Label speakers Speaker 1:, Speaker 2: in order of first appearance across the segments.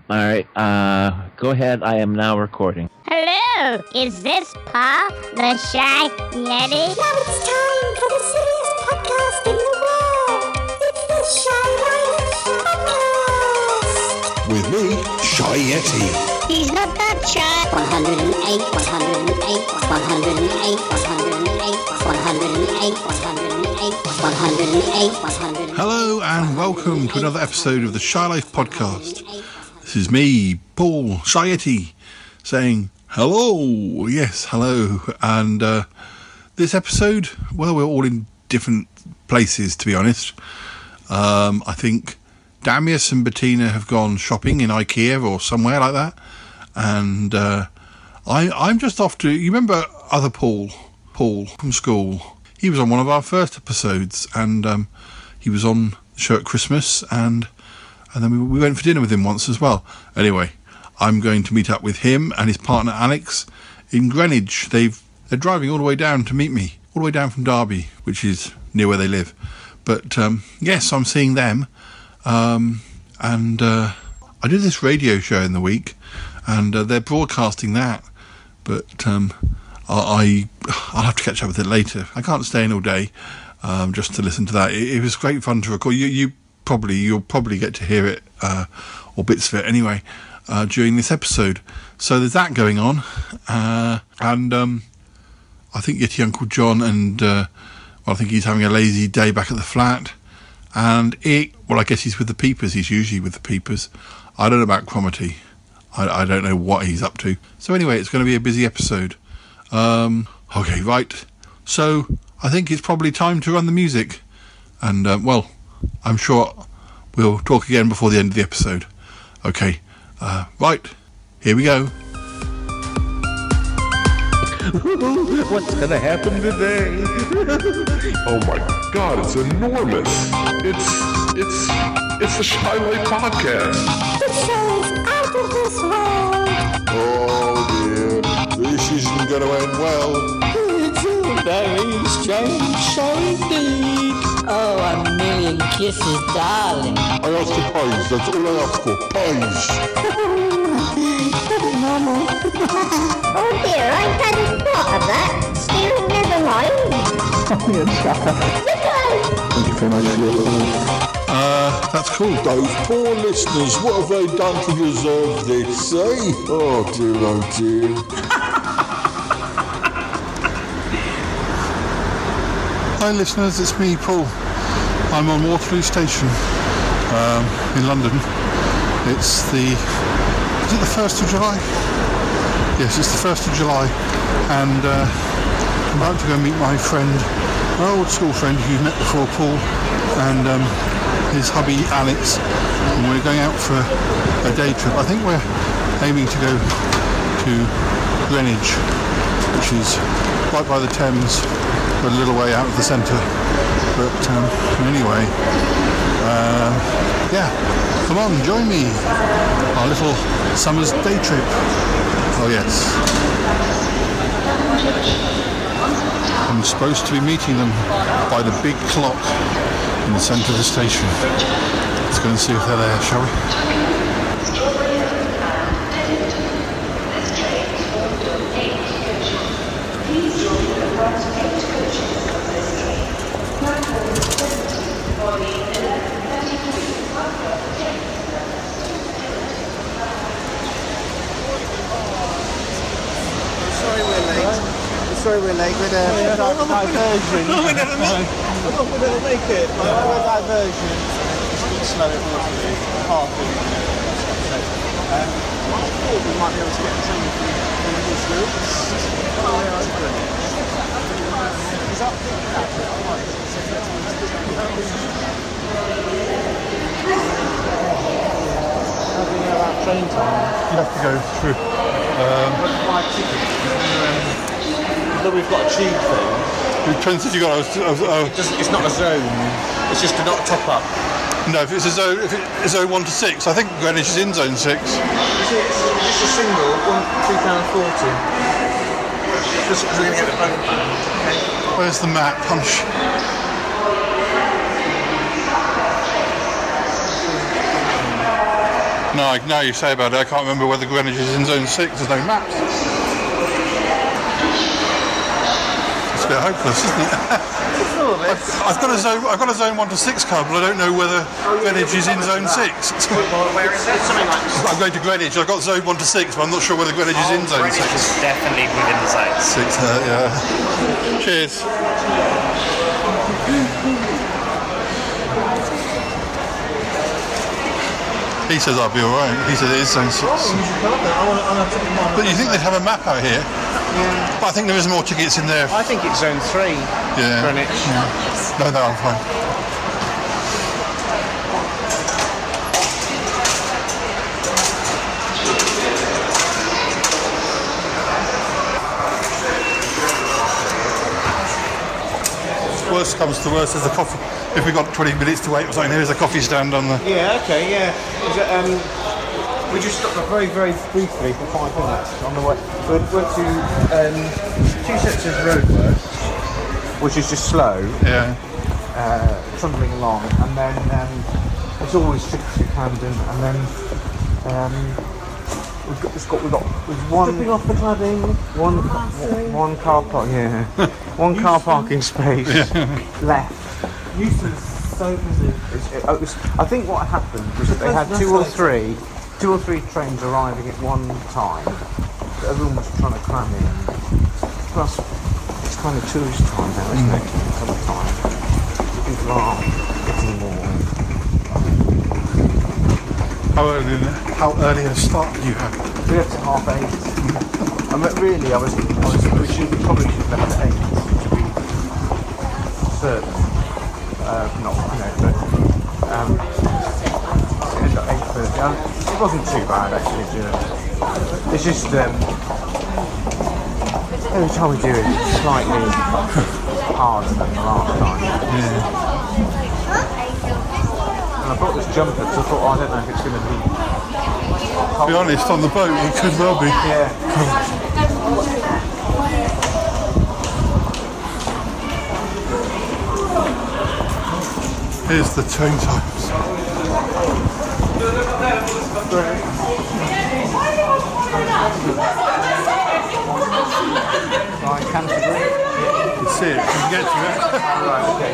Speaker 1: All right, go ahead. I am now recording.
Speaker 2: Hello, is this Paul, the Shy Yeti?
Speaker 3: Now it's time for the silliest podcast in the world. It's the Shy Life Podcast.
Speaker 4: With me, Shy Yeti.
Speaker 2: He's not that shy.
Speaker 3: 108, 108, 108, 108, 108, 108, 108.
Speaker 4: Hello and welcome to another episode of the Shy Life Podcast. This is me, Paul Shy Yeti, saying hello. Yes, hello. And this episode, well, we're all in different places, to be honest. I think Damius and Bettina have gone shopping in IKEA or somewhere like that. And I'm just off to... You remember other Paul from school? He was on one of our first episodes, and he was on the show at Christmas, and then we went for dinner with him once as well. Anyway, I'm going to meet up with him and his partner Alex in Greenwich. They're driving all the way down to meet me, all the way down from Derby, which is near where they live. But yes, I'm seeing them, and I did this radio show in the week, and they're broadcasting that. But I'll have to catch up with it later. I can't stay in all day just to listen to that. It was great fun to record. You'll probably get to hear it or bits of it anyway during this episode. So there's that going on, and I think Yeti Uncle John and I think he's having a lazy day back at the flat. And I guess he's with the Peepers. He's usually with the Peepers. I don't know about Cromitty. I don't know what he's up to. So anyway, it's going to be a busy episode. Okay, right. So I think it's probably time to run the music. And, I'm sure we'll talk again before the end of the episode. Okay, right. Here we go.
Speaker 1: What's going to happen today?
Speaker 5: Oh my God, it's enormous. It's the Shy Life Podcast.
Speaker 3: The show is out of this world.
Speaker 4: Oh dear, this isn't going to end well.
Speaker 6: It's a very strange show indeed. Oh, a million kisses, darling.
Speaker 4: I asked for pies, that's all I asked for, pies.
Speaker 3: Pretty normal.
Speaker 2: Oh dear, I hadn't thought of that. Still never mind.
Speaker 4: That's cool.
Speaker 7: Those poor listeners, what have they done to deserve this, eh? Oh dear, oh dear.
Speaker 4: Hi listeners, it's me, Paul. I'm on Waterloo Station in London. Is it the 1st of July? Yes, it's the 1st of July, and I'm about to go meet my friend, my old school friend who you've met before, Paul, and his hubby Alex, and we're going out for a day trip. I think we're aiming to go to Greenwich, which is right by the Thames, but a little way out of the centre. But anyway, yeah, come on, join me. Our little summer's day trip. Oh yes. I'm supposed to be meeting them by the big clock in the centre of the station. Let's go and see if they're there, shall we?
Speaker 8: Sorry we're late, we're diversion. No, we never make it. We're diversion. It's slow at Waterloo, parking. I thought we might be able to get a train from Waterloo. Is that how do you know about train time?
Speaker 4: You have to go through.
Speaker 8: Buy tickets. We've got a tube thing.
Speaker 4: The train says you got.
Speaker 8: It's not a zone. It's just not a top up.
Speaker 4: No, if it's zone 1 to 6, I think Greenwich is in zone 6.
Speaker 8: It's a single, £2.40. Just because we're going to get the boat back.
Speaker 4: Where's the map? No, now you say about it, I can't remember whether Greenwich is in zone 6. There's no maps. It's a bit hopeless, isn't it? I've got a zone 1 to 6 card, but I don't know whether Greenwich is in zone 6.
Speaker 8: Where is it? Something like this.
Speaker 4: I'm going to Greenwich. I've got zone 1 to 6, but I'm not sure whether Greenwich is in zone 6.
Speaker 9: Greenwich is definitely within the zone.
Speaker 4: 6, yeah. Cheers. He says I'll be alright. He says it is zone 6. But you think they'd have a map out here? Yeah. But I think there is more tickets in there.
Speaker 8: I think it's zone 3.
Speaker 4: Yeah.
Speaker 8: Greenwich.
Speaker 4: Yeah. No, I'm fine. Worst comes to worst, there's a coffee. If we've got 20 minutes to wait or something, there's a coffee stand on the...
Speaker 8: Yeah, okay, yeah. Is it, we just stopped up very, very briefly for 5 minutes on the way. We went to 2 sets of roadworks, which is just slow, trundling along, and then it's always tricky to Camden, and then we've got one stripping off the cladding, one car park, one car parking space left. Euston is so busy. I think what happened was that they had two or three trains arriving at one time. So everyone was trying to cram in. Plus, it's kind of tourist time now, isn't it? Summertime. People are getting more.
Speaker 4: How early a start do you have?
Speaker 8: We left at 8:30. I mean, really, we probably should have left at 8 to be certain. Not, but ended at 8:30. It wasn't too bad actually. It's just every time we do it, it's slightly harder than the last time.
Speaker 4: Yeah.
Speaker 8: And I brought this jumper because I thought, I don't know if it's going to be.
Speaker 4: To be honest, on the boat it could well be.
Speaker 8: Yeah.
Speaker 4: Here's the train times.
Speaker 8: Right, Canterbury.
Speaker 4: You can see it, you can get to it.
Speaker 8: Right, okay.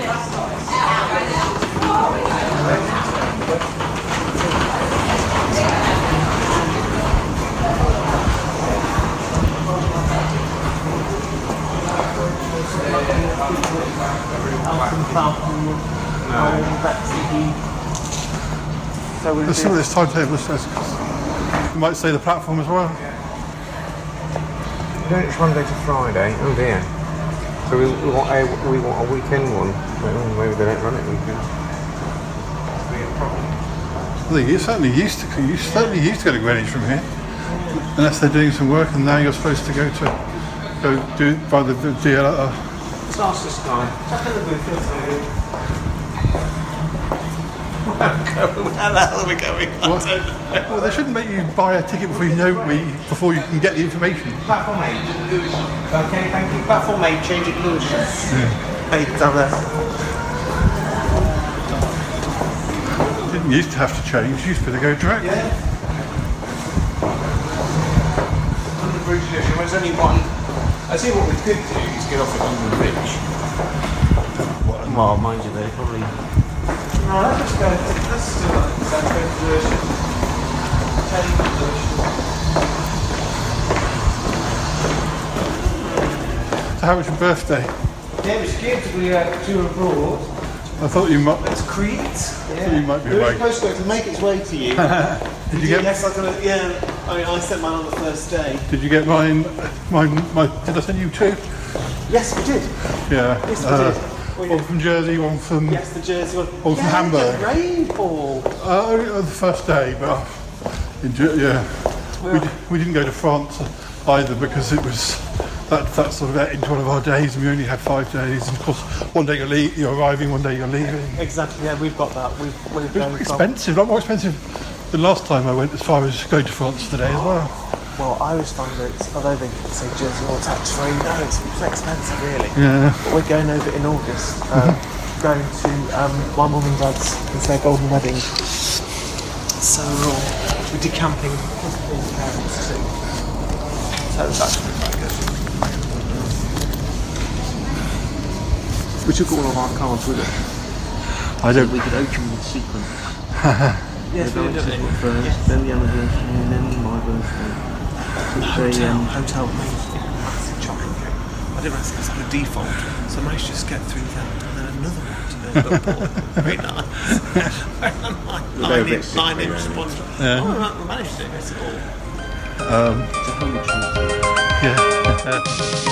Speaker 8: So
Speaker 4: There's some of this timetable says you might say the platform as well.
Speaker 8: It's Monday to Friday. Oh dear. So we want a weekend one. Maybe they don't run it weekend.
Speaker 4: I think you certainly used to go to Greenwich from here, unless they're doing some work, and now you're supposed to go do it by the DLR.
Speaker 8: Let's ask this guy. Tap in the booth. How the hell are we going?
Speaker 4: Well, they shouldn't make you buy a ticket before you can get the information.
Speaker 8: Platform 8. Okay, thank you. Platform 8, change it to Lewisham. Yeah. 8 down there.
Speaker 4: Didn't used to have to change, used to go direct.
Speaker 8: Yeah. On the bridge station, there's only one. I see what we could do is get off at London Bridge. Well, mind you, they probably. No, let's do like that version.
Speaker 4: So how was your birthday?
Speaker 8: Yeah, it was good. We were abroad.
Speaker 4: I thought you might.
Speaker 8: It's Crete.
Speaker 4: Yeah. You might be
Speaker 10: The
Speaker 4: awake.
Speaker 10: postcode to make its way to you.
Speaker 4: Did you get?
Speaker 10: Yes, I got it. Yeah, I mean, I sent mine on the first day.
Speaker 4: Did you get mine? Did I send you 2?
Speaker 10: Yes, we did.
Speaker 4: Yeah.
Speaker 10: Yes, we did.
Speaker 4: One from Jersey, one from.
Speaker 10: Yes, the Jersey one.
Speaker 4: One from Hamburg.
Speaker 10: The rainfall.
Speaker 4: The first day, but we didn't go to France either because it was that sort of ate into one of our days, and we only had 5 days. And of course, one day you're arriving, one day you're leaving.
Speaker 10: Exactly. Yeah, we've got that. We've
Speaker 4: It's expensive, a lot more expensive than last time I went, as far as going to France today as well.
Speaker 10: Well, I always find that, although they say Jersey all tax-free, no, it's expensive really.
Speaker 4: Yeah.
Speaker 10: But we're going over in August, going to my mum and dad's, it's their golden wedding. So we're all We're decamping possibly parents too. So that's quite good. We took all of our cards with us.
Speaker 1: I don't.
Speaker 8: We could open the sequence.
Speaker 10: Yes, we did it.
Speaker 8: First, then the anniversary, and then my birthday.
Speaker 10: Hotel made massive chocolate cake. I didn't realise it was like a default, so I managed to just get through that, and then another one. Very nice. 9-inch sponge.
Speaker 1: Yeah.
Speaker 10: Oh, we managed to get it all.
Speaker 8: It's a holy treat.
Speaker 1: Yeah.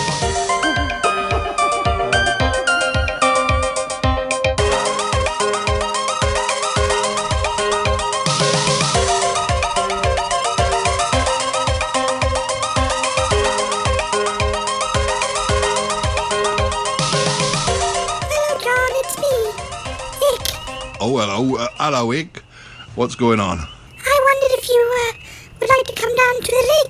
Speaker 4: Hello, Ig. What's going on?
Speaker 3: I wondered if you would like to come down to the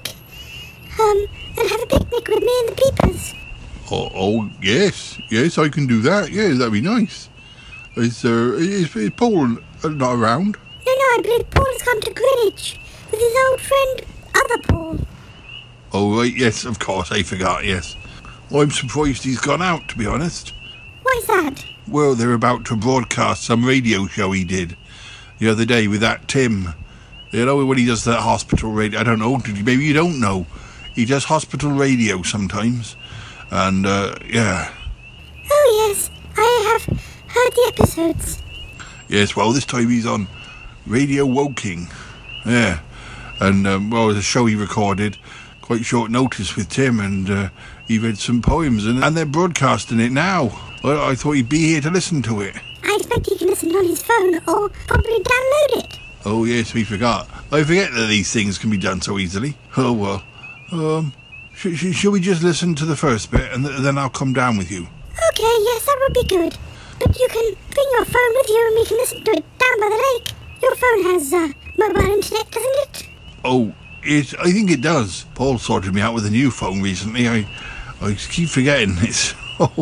Speaker 3: lake and have a picnic with me and the peepers.
Speaker 4: Oh, yes, I can do that. Yeah, that'd be nice. Is Paul not around?
Speaker 3: No, I believe Paul has come to Greenwich with his old friend, other Paul.
Speaker 4: Oh, right, yes, of course, I forgot, yes. I'm surprised he's gone out, to be honest.
Speaker 3: Why's that?
Speaker 4: Well, they're about to broadcast some radio show he did the other day with that Tim. You know, when he does that hospital radio, I don't know, maybe you don't know. He does hospital radio sometimes, and, yeah.
Speaker 3: Oh, yes, I have heard the episodes.
Speaker 4: Yes, well, this time he's on Radio Woking, yeah. And, well, it's a show he recorded, quite short notice with Tim, and he read some poems, and they're broadcasting it now. Well, I thought he'd be here to listen to it.
Speaker 3: I expect he can listen on his phone or probably download it.
Speaker 4: Oh, yes, we forgot. I forget that these things can be done so easily. Oh, well. Shall we just listen to the first bit, and then I'll come down with you?
Speaker 3: Okay, yes, that would be good. But you can bring your phone with you and we can listen to it down by the lake. Your phone has mobile internet, doesn't it?
Speaker 4: Oh, I think it does. Paul sorted me out with a new phone recently. I keep forgetting. It's...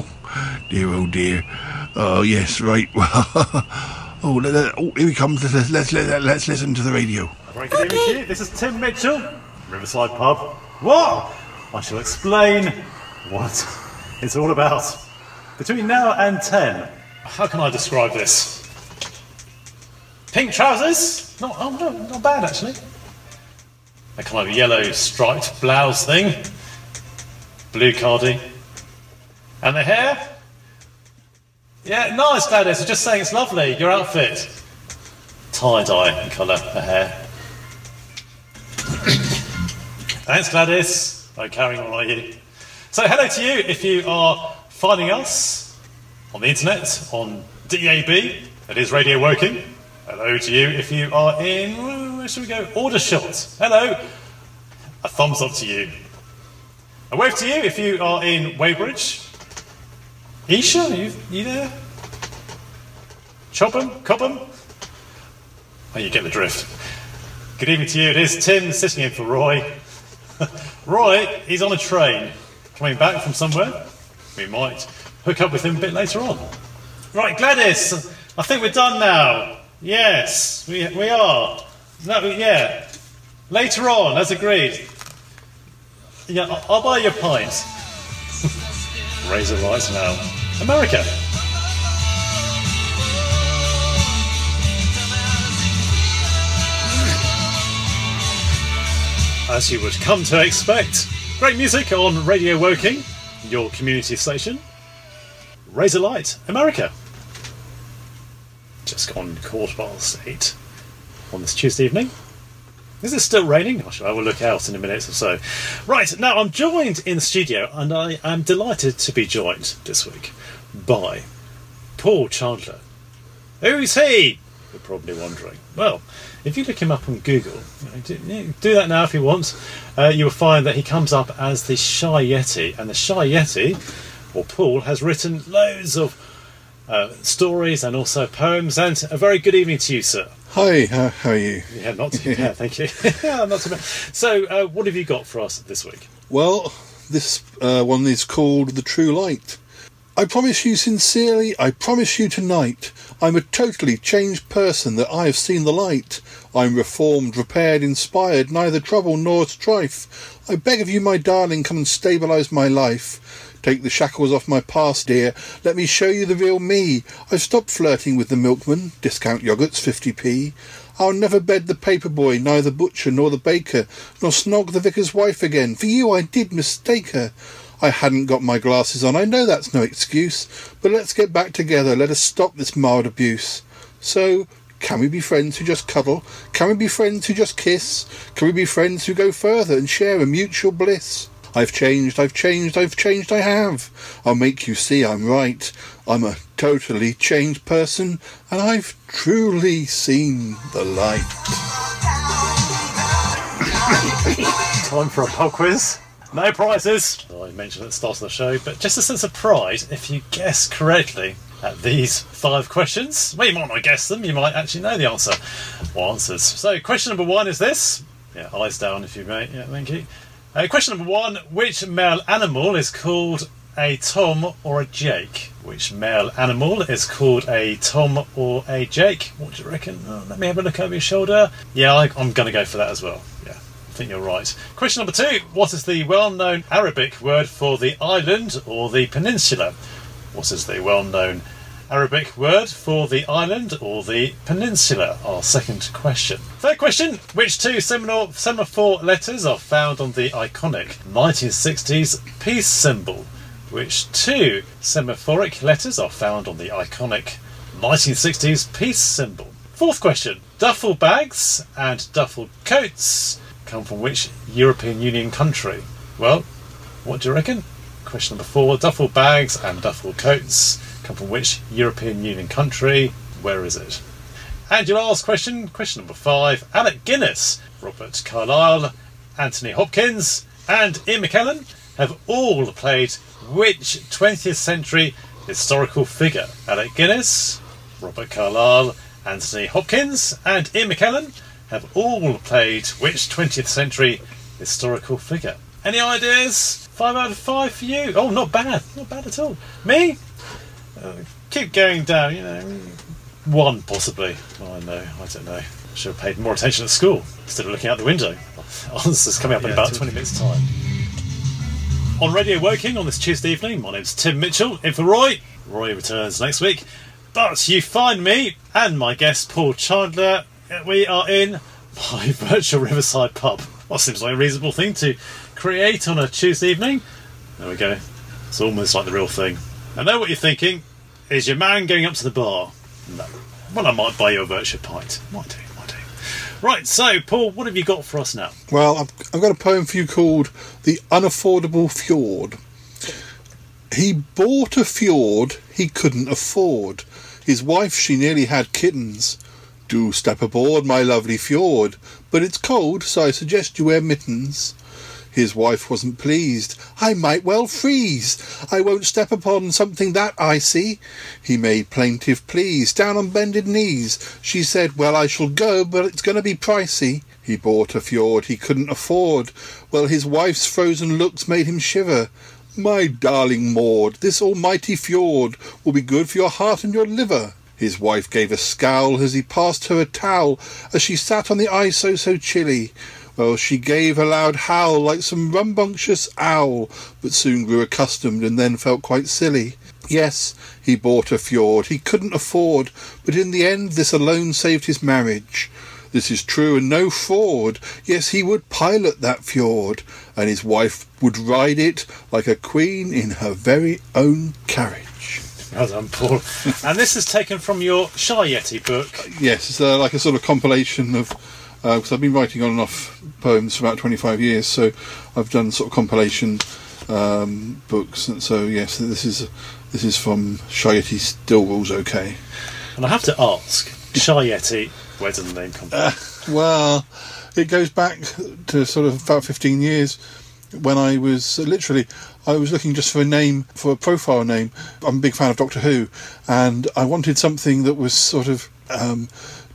Speaker 4: Oh, dear. Oh, yes, right. Well, here he comes. Let's listen to the radio.
Speaker 11: Very good evening to you. This is Tim Mitchell, Riverside Pub. What? I shall explain what it's all about. Between now and 10, how can I describe this? Pink trousers? Not bad actually. A kind of yellow striped blouse thing. Blue cardi. And the hair? Yeah, nice, Gladys. I was just saying it's lovely, your outfit. Tie-dye colour, the hair. Thanks, Gladys. I'm carrying on like you. So hello to you if you are finding us on the internet, on DAB, that is Radio Woking. Hello to you if you are in, where should we go? Aldershot. Hello. A thumbs up to you. A wave to you if you are in Weybridge. Isha, you there? Cobham? Oh, you get the drift. Good evening to you. It is Tim sitting in for Roy. Roy, he's on a train coming back from somewhere. We might hook up with him a bit later on. Right, Gladys, I think we're done now. Yes, we are. No, yeah. Later on, as agreed. Yeah, I'll buy you a pint. Razor Lights now. America. As you would come to expect, great music on Radio Woking, your community station. Razor Light, America. Just gone 8:15 on this Tuesday evening. Is it still raining? I will look out in a minute or so. Right, now I'm joined in the studio, and I am delighted to be joined this week by Paul Chandler. Who's he? You're probably wondering. Well, if you look him up on Google, do that now if you want, you will find that he comes up as the Shy Yeti. And the Shy Yeti, or Paul, has written loads of stories and also poems. And a very good evening to you, sir.
Speaker 4: Hi, how are you?
Speaker 11: Yeah, not too bad, thank you. Not too bad. So, what have you got for us this week?
Speaker 4: Well, this one is called The True Light. I promise you sincerely, I promise you tonight, I'm a totally changed person, that I have seen the light. I'm reformed, repaired, inspired, neither trouble nor strife. I beg of you, my darling, come and stabilise my life. Take the shackles off my past, dear. Let me show you the real me. I've stopped flirting with the milkman. Discount yogurts, 50p. I'll never bed the paper boy, neither butcher nor the baker, nor snog the vicar's wife again. For you I did mistake her. I hadn't got my glasses on. I know that's no excuse. But let's get back together. Let us stop this mild abuse. So, can we be friends who just cuddle? Can we be friends who just kiss? Can we be friends who go further and share a mutual bliss? I've changed, I've changed, I've changed, I have. I'll make you see I'm right. I'm a totally changed person, and I've truly seen the light.
Speaker 11: Time for a pub quiz. No prizes. I mentioned at the start of the show, but just a sense of pride if you guess correctly at these 5 questions. Well, you might not guess them, you might actually know the answer or answers. So, question number 1 is this. Yeah, eyes down if you may. Yeah, thank you. Question number 1. Which male animal is called a Tom or a Jake? Which male animal is called a Tom or a Jake? What do you reckon? Oh, let me have a look over your shoulder. Yeah, I'm going to go for that as well. Yeah, I think you're right. Question number 2. What is the well-known Arabic word for the island or the peninsula? What is the well-known Arabic word for the island or the peninsula? Our second question. Third question. Which 2 semaphore letters are found on the iconic 1960s peace symbol? Which 2 semaphoric letters are found on the iconic 1960s peace symbol? Fourth question. Duffel bags and duffel coats come from which European Union country? Well, what do you reckon? Question number 4. Duffel bags and duffel coats come from which European Union country? Where is it? And your last question, question number 5. Alec Guinness, Robert Carlyle, Anthony Hopkins and Ian McKellen have all played which 20th century historical figure? Alec Guinness, Robert Carlyle, Anthony Hopkins and Ian McKellen have all played which 20th century historical figure? Any ideas? 5 out of 5 for you. Oh, not bad. Not bad at all. Me? Keep going down, 1 possibly. Oh, I don't know. Should have paid more attention at school instead of looking out the window. Answers coming up in about 20 minutes' time. On Radio Woking on this Tuesday evening, my name's Tim Mitchell, in for Roy. Roy returns next week. But you find me and my guest Paul Chandler. We are in my virtual Riverside pub. Well, seems like a reasonable thing to create on a Tuesday evening. There we go. It's almost like the real thing. I know what you're thinking. Is your man going up to the bar? No. Well, I might buy you a virtual pint. Might do. Right, so, Paul, what have you got for us now?
Speaker 4: Well, I've got a poem for you called The Unaffordable Fjord. He bought a fjord he couldn't afford. His wife, she nearly had kittens. Do step aboard, my lovely fjord, but it's cold, so I suggest you wear mittens. His wife wasn't pleased. I might well freeze. I won't step upon something that icy. He made plaintive pleas, down on bended knees. She said, well, I shall go, but it's going to be pricey. He bought a fjord he couldn't afford. Well, his wife's frozen looks made him shiver. My darling Maud, this almighty fjord will be good for your heart and your liver. His wife gave a scowl as he passed her a towel, as she sat on the ice so chilly. Well, she gave a loud howl like some rambunctious owl, but soon grew accustomed and then felt quite silly. Yes, he bought a fjord he couldn't afford, but in the end this alone saved his marriage. This is true and no fraud. Yes, he would pilot that fjord, and his wife would ride it like a queen in her very own carriage.
Speaker 11: Well done, Paul. And this is taken from your Shy Yeti book.
Speaker 4: Yes, it's like a sort of compilation of... because I've been writing on and off poems for about 25 years, so I've done sort of compilation books. And so, yes, this is from Shy Yeti Still Rules OK.
Speaker 11: And I have to ask, Shy Yeti, where does the name come from?
Speaker 4: Well, it goes back to sort of about 15 years when I was looking just for a name, for a profile name. I'm a big fan of Doctor Who, and I wanted something that was sort of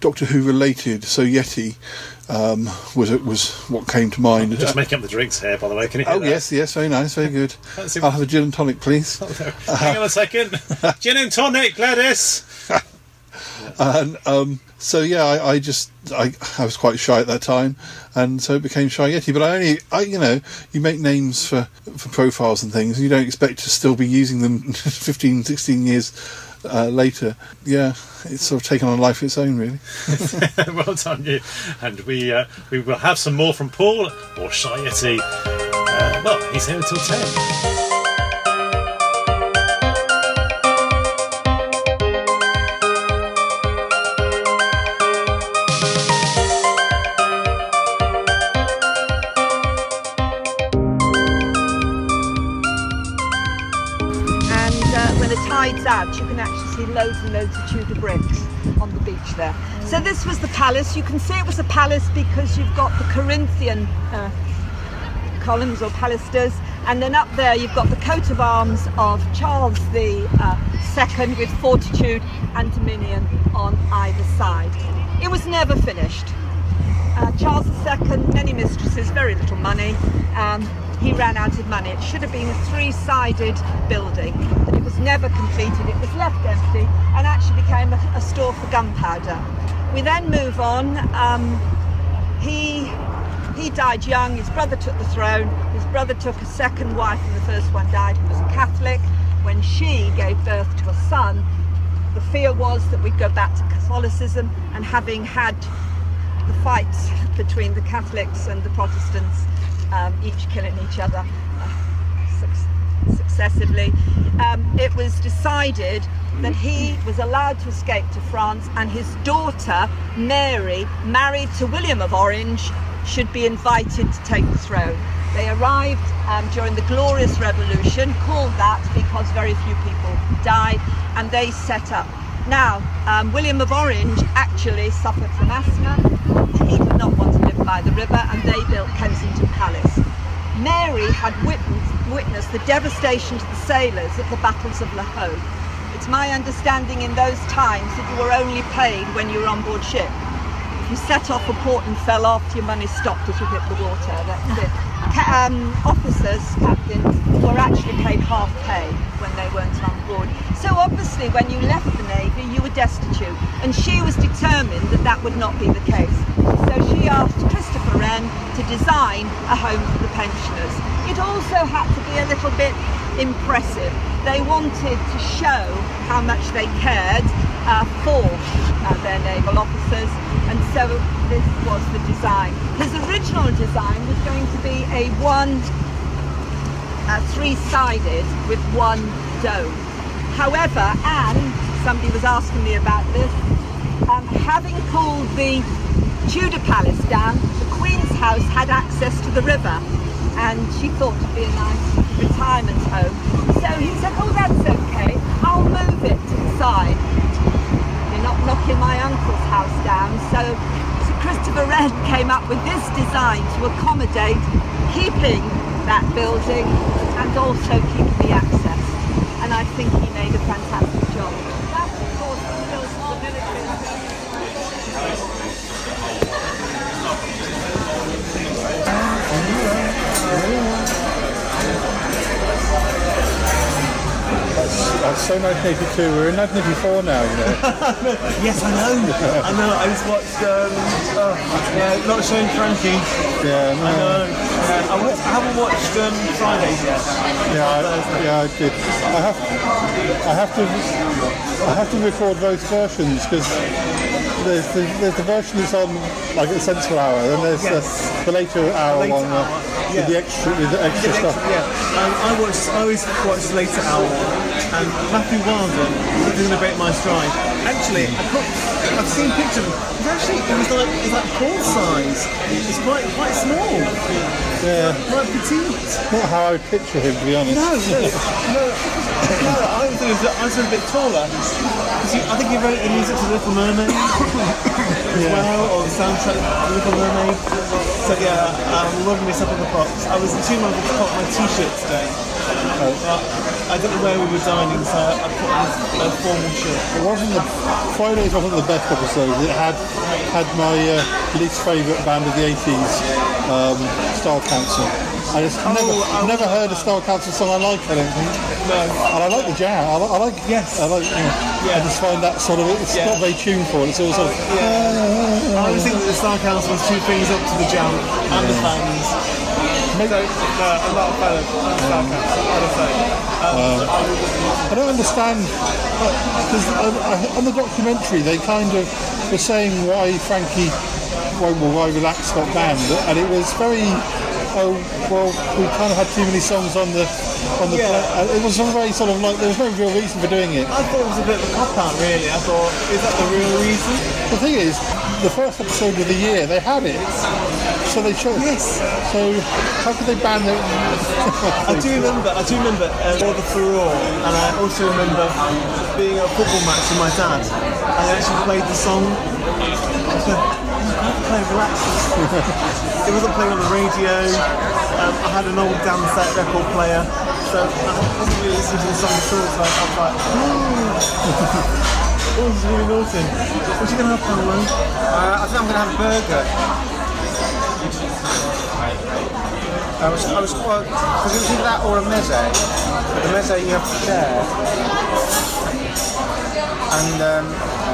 Speaker 4: Doctor Who related, so Yeti was what came to mind.
Speaker 11: Just making up the drinks here, by the way. Can you hear that?
Speaker 4: Yes, very nice, very good. I'll have a gin and tonic, please.
Speaker 11: Hang on a second. Gin and tonic, Gladys.
Speaker 4: And so yeah, I was quite shy at that time, and so it became Shy Yeti. But you make names for profiles and things, and you don't expect to still be using them 15, 16 years later. Yeah, it's sort of taken on a life of its own, really.
Speaker 11: Well done, you. And we will have some more from Paul or Shy Yeti. Well, he's here until 10.
Speaker 12: Tide's out, you can actually see loads and loads of Tudor bricks on the beach there. So this was the palace. You can see it was a palace because you've got the Corinthian columns or pilasters, and then up there you've got the coat of arms of Charles II with Fortitude and Dominion on either side. It was never finished. Charles II, many mistresses, very little money. He ran out of money. It should have been a three-sided building, but it was never completed. It was left empty and actually became a store for gunpowder. We then move on. He died young. His brother took the throne. His brother took a second wife, and the first one died, who was a Catholic. When she gave birth to a son, the fear was that we'd go back to Catholicism, and having had the fights between the Catholics and the Protestants, each killing each other successively, it was decided that he was allowed to escape to France, and his daughter Mary, married to William of Orange, should be invited to take the throne. They arrived during the Glorious Revolution, called that because very few people died, and they set up. Now, William of Orange actually suffered from asthma. He did not want to live by the river, and they built Kensington Palace. Mary had witnessed the devastation to the sailors at the battles of La Hogue. It's my understanding in those times that you were only paid when you were on board ship. If you set off a port and fell off, your money stopped as you hit the water. That's it. Officers, captains, were actually paid half pay when they weren't on board. So obviously when you left the Navy you were destitute, and she was determined that that would not be the case. So she asked Christopher Wren to design a home for the pensioners. It also had to be a little bit impressive. They wanted to show how much they cared for their naval officers, and so this was the design. His original design was going to be a three-sided with one dome. However, Anne, somebody was asking me about this, having pulled the Tudor Palace down, the Queen's house had access to the river, and she thought it'd be a nice retirement home. So he said, oh, that's okay, I'll move it to the side. You're not knocking my uncle's house down. So Sir Christopher Wren came up with this design to accommodate keeping that building and also keeping the access. And I think he made a fantastic job. That, of course, was built for the military.
Speaker 1: That's so 1982. We're in 1984 now, you know.
Speaker 8: Yes, I know. I just watched Not Showing Frankie.
Speaker 1: Yeah, no.
Speaker 8: I know. I haven't watched Fridays yet.
Speaker 1: Yeah, I did. I have to record both versions, because there's the version that's on like at Sensible Hour, and there's the later hour one with the extra stuff.
Speaker 8: I always watch the later hour, and Matthew Wilder doing a bit my stride. Actually, I've seen pictures. It was like Paul size. It's quite small.
Speaker 1: Yeah.
Speaker 8: Quite petite.
Speaker 1: Not how I would picture him, to be honest.
Speaker 8: No. I was a bit taller. I think he wrote the music to Little Mermaid as well, or the soundtrack to Little Mermaid. So yeah, I'm logging this up on the box. I was too much to pop my t-shirt today. I don't know where we were dining, so I put on a formal shirt.
Speaker 1: Fridays wasn't the best episode. It had my least favourite band of the 80s, Style Council. I just never heard a Style Council song I like, I don't think.
Speaker 8: No.
Speaker 1: And I like the jazz. I like. I just find that sort of, it's not very tuneful. It's all sort of.
Speaker 8: I always think that the Style Council was two things up to the jam and the fans. So, no, I'm not a fan of Style Council, I would say.
Speaker 1: I don't understand, because on the documentary they kind of were saying why Relax got banned, and it was very, we kind of had too many songs on the play. It was very sort of like, there was no real reason for doing it.
Speaker 8: I thought it was a bit of a cop-out, really. I thought, is that the real reason?
Speaker 1: The thing is, the first episode of the year, they had it, so they showed.
Speaker 8: Yes.
Speaker 1: So how could they ban it?
Speaker 8: I do remember all the furore, and I also remember being at a football match with my dad, and I actually played the song. Playing Relax. It wasn't playing on the radio. I had an old Dan set record player, so I wasn't really listening to the song at all. So I was like, oh, this is really naughty. What are you going to have, Paolo?
Speaker 13: I think I'm going to have a burger. I was because it was either that or a meze. But the meze you have to share. And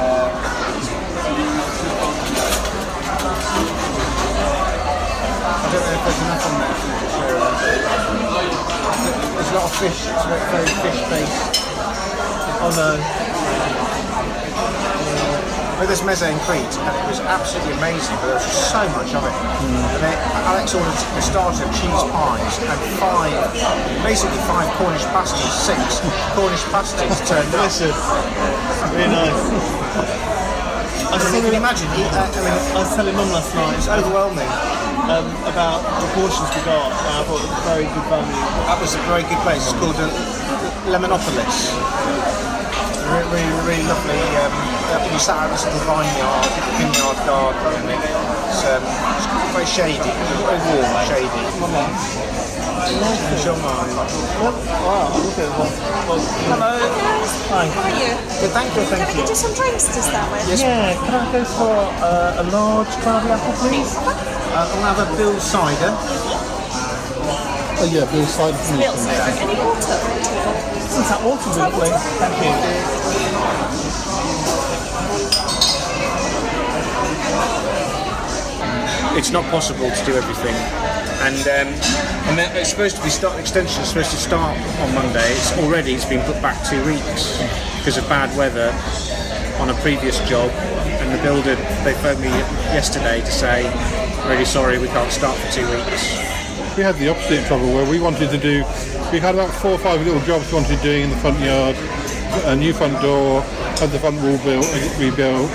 Speaker 13: I don't know if there's enough on there for you to share. There's a lot of fish. It's very fish-based.
Speaker 8: Oh no.
Speaker 13: With this meze in Crete, and it was absolutely amazing, but there was just so much of it. And then Alex ordered the starter cheese pies and basically five Cornish pasties, 6 Cornish pasties turned up.
Speaker 8: Delicious. Really nice.
Speaker 13: I mean, can you imagine?
Speaker 8: I was telling Mum last night,
Speaker 13: it's overwhelming.
Speaker 8: About the portions we got, and I thought it was very good value.
Speaker 13: That was a very good place. It's called Lemanopolis. Really lovely. We sat out this little vineyard garden. It's very shady, very warm, shady.
Speaker 8: Wow, look at that. Hello. Hi.
Speaker 14: How are you?
Speaker 13: Good, thank you.
Speaker 14: Can I get you some drinks to start with?
Speaker 8: Yes. Yeah, can I go for a large cloudy apple, please?
Speaker 13: I'll have a Bill cider.
Speaker 1: Oh yeah, Bill cider.
Speaker 14: Bill cider. Any water?
Speaker 8: Since that water, please. Thank you.
Speaker 13: It's not possible to do everything, and it's supposed to be extension is supposed to start on Monday. It's been put back 2 weeks because of bad weather on a previous job, and the builder, they phoned me yesterday to say, really sorry, we can't start for 2 weeks.
Speaker 1: We had the opposite trouble where we had about 4 or 5 little jobs we wanted doing in the front yard, a new front door, had the front wall rebuilt,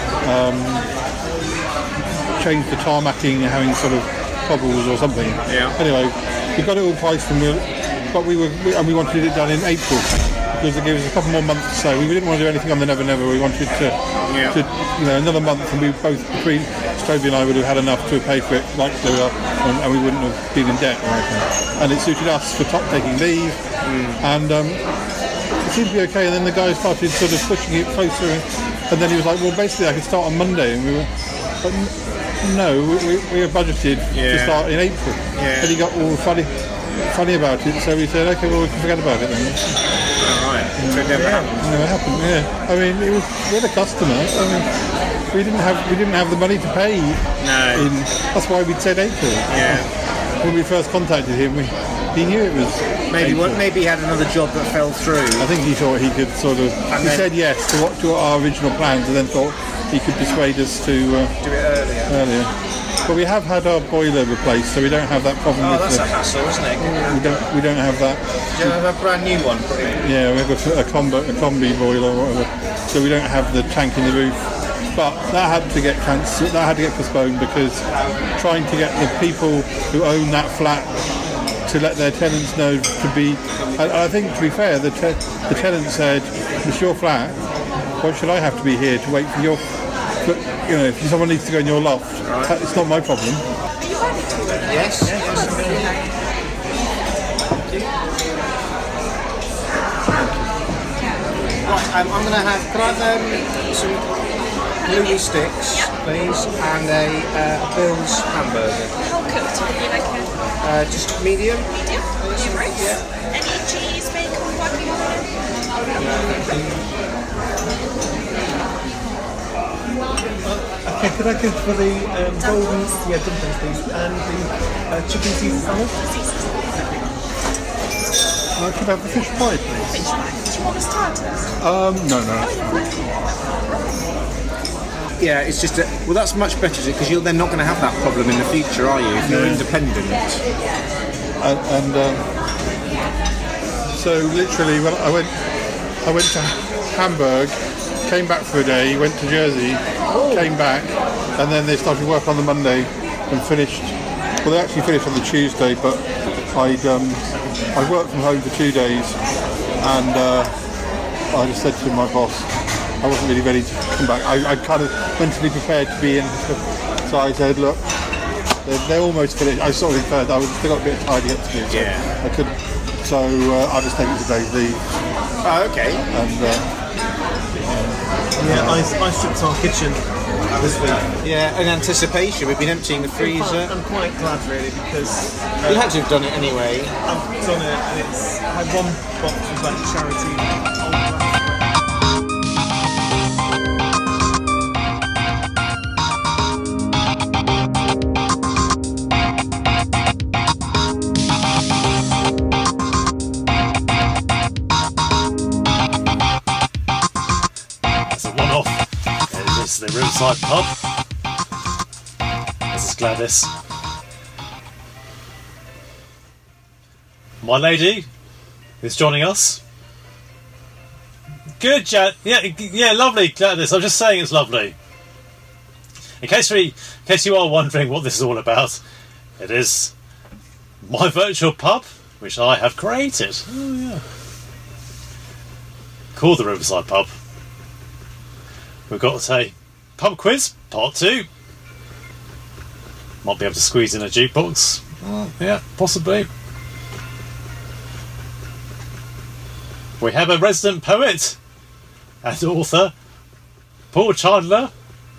Speaker 1: changed the tarmacking, having sort of cobbles or something.
Speaker 13: Yeah.
Speaker 1: Anyway, we got it all priced and we wanted it done in April because it gave us a couple more months. So we didn't want to do anything on the Never Never. We wanted to another month, and we both, between Toby and I, would have had enough to pay for it like they were, and we wouldn't have been in debt or anything. And it suited us for taking leave, and it seemed to be okay. And then the guy started sort of pushing it closer, and then he was like, "Well, basically, I could start on Monday," and we were, but no, we were budgeted to start in April.
Speaker 13: Yeah.
Speaker 1: And he got all funny about it, so we said, okay, well, we can forget about it then.
Speaker 13: Alright, so it never happened.
Speaker 1: Never happened, yeah. I mean, we had a customer. I mean, we didn't have the money to pay.
Speaker 13: No.
Speaker 1: That's why we'd said April.
Speaker 13: Yeah.
Speaker 1: When we first contacted him, he knew it was
Speaker 13: maybe he had another job that fell through.
Speaker 1: I think he thought he could sort of. He said yes to our original plans, and then thought he could persuade us to
Speaker 13: do it earlier.
Speaker 1: But we have had our boiler replaced, so we don't have that problem.
Speaker 13: Oh, that's a hassle, isn't it?
Speaker 1: We don't have that.
Speaker 13: Do you have a brand new one?
Speaker 1: Yeah, we have a combi boiler or whatever, so we don't have the tank in the roof. But that had to get postponed because trying to get the people who own that flat to let their tenants know to be. And I think, to be fair, the tenant said, "It's your flat. What should I have to be here to wait for your? You know, if someone needs to go in your loft, it's not my problem."
Speaker 14: Are you ready to it?
Speaker 13: Yes. Right, I'm going to have. Could I have some bluey sticks, please, and a Bill's hamburger.
Speaker 14: How cooked? Would you like a
Speaker 13: Just medium.
Speaker 14: medium? Medium roast?
Speaker 13: Yeah.
Speaker 14: Any cheese, bacon, working on it?
Speaker 10: Okay, could I go for the golden, dumplings please, and the chicken Caesar salad?
Speaker 1: I could have the fish pie, please.
Speaker 14: Fish pie. Do you want the starters?
Speaker 1: No.
Speaker 13: Yeah, it's just well, that's much better because you're then not going to have that problem in the future, are you? If you're independent.
Speaker 1: And so literally, when I went to Hamburg, came back for a day, went to Jersey, came back, and then they started work on the Monday and finished. Well, they actually finished on the Tuesday, but I worked from home for 2 days, and I just said to my boss, I wasn't really ready to come back. I kind of mentally prepared to be in, so I said, look, they're almost finished. I sort of inferred I was still got a bit of tidying up to do, so I couldn't. So I just taken today's leave.
Speaker 13: Oh, okay.
Speaker 1: And
Speaker 10: I stripped our kitchen this week.
Speaker 13: Yeah, in anticipation, we've been emptying the freezer.
Speaker 10: I'm quite glad really because
Speaker 13: you had to have done it anyway.
Speaker 10: I've done it, and I had one box of like charity old glassware.
Speaker 11: The Riverside Pub. This is Gladys. My lady is joining us. Good, Jan. Yeah, lovely, Gladys. I'm just saying it's lovely. In case you are wondering what this is all about, it is my virtual pub, which I have created. Oh yeah. Called the Riverside Pub. We've got a pub quiz, part 2. Might be able to squeeze in a jukebox. Yeah, possibly. We have a resident poet and author, Paul Chandler,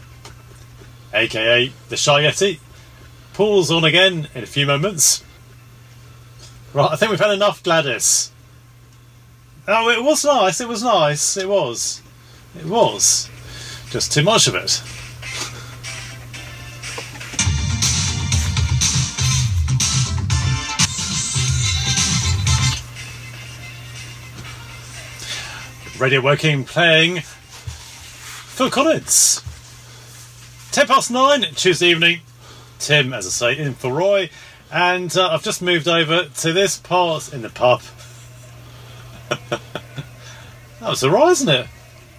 Speaker 11: aka the Shy Yeti. Paul's on again in a few moments. Right, I think we've had enough, Gladys. Oh, it was nice, it was nice, it was. It was. Just too much of it. Radio Woking playing Phil Collins. 9:10 Tuesday evening. Tim, as I say, in for Roy. And I've just moved over to this part in the pub. That was alright, isn't it?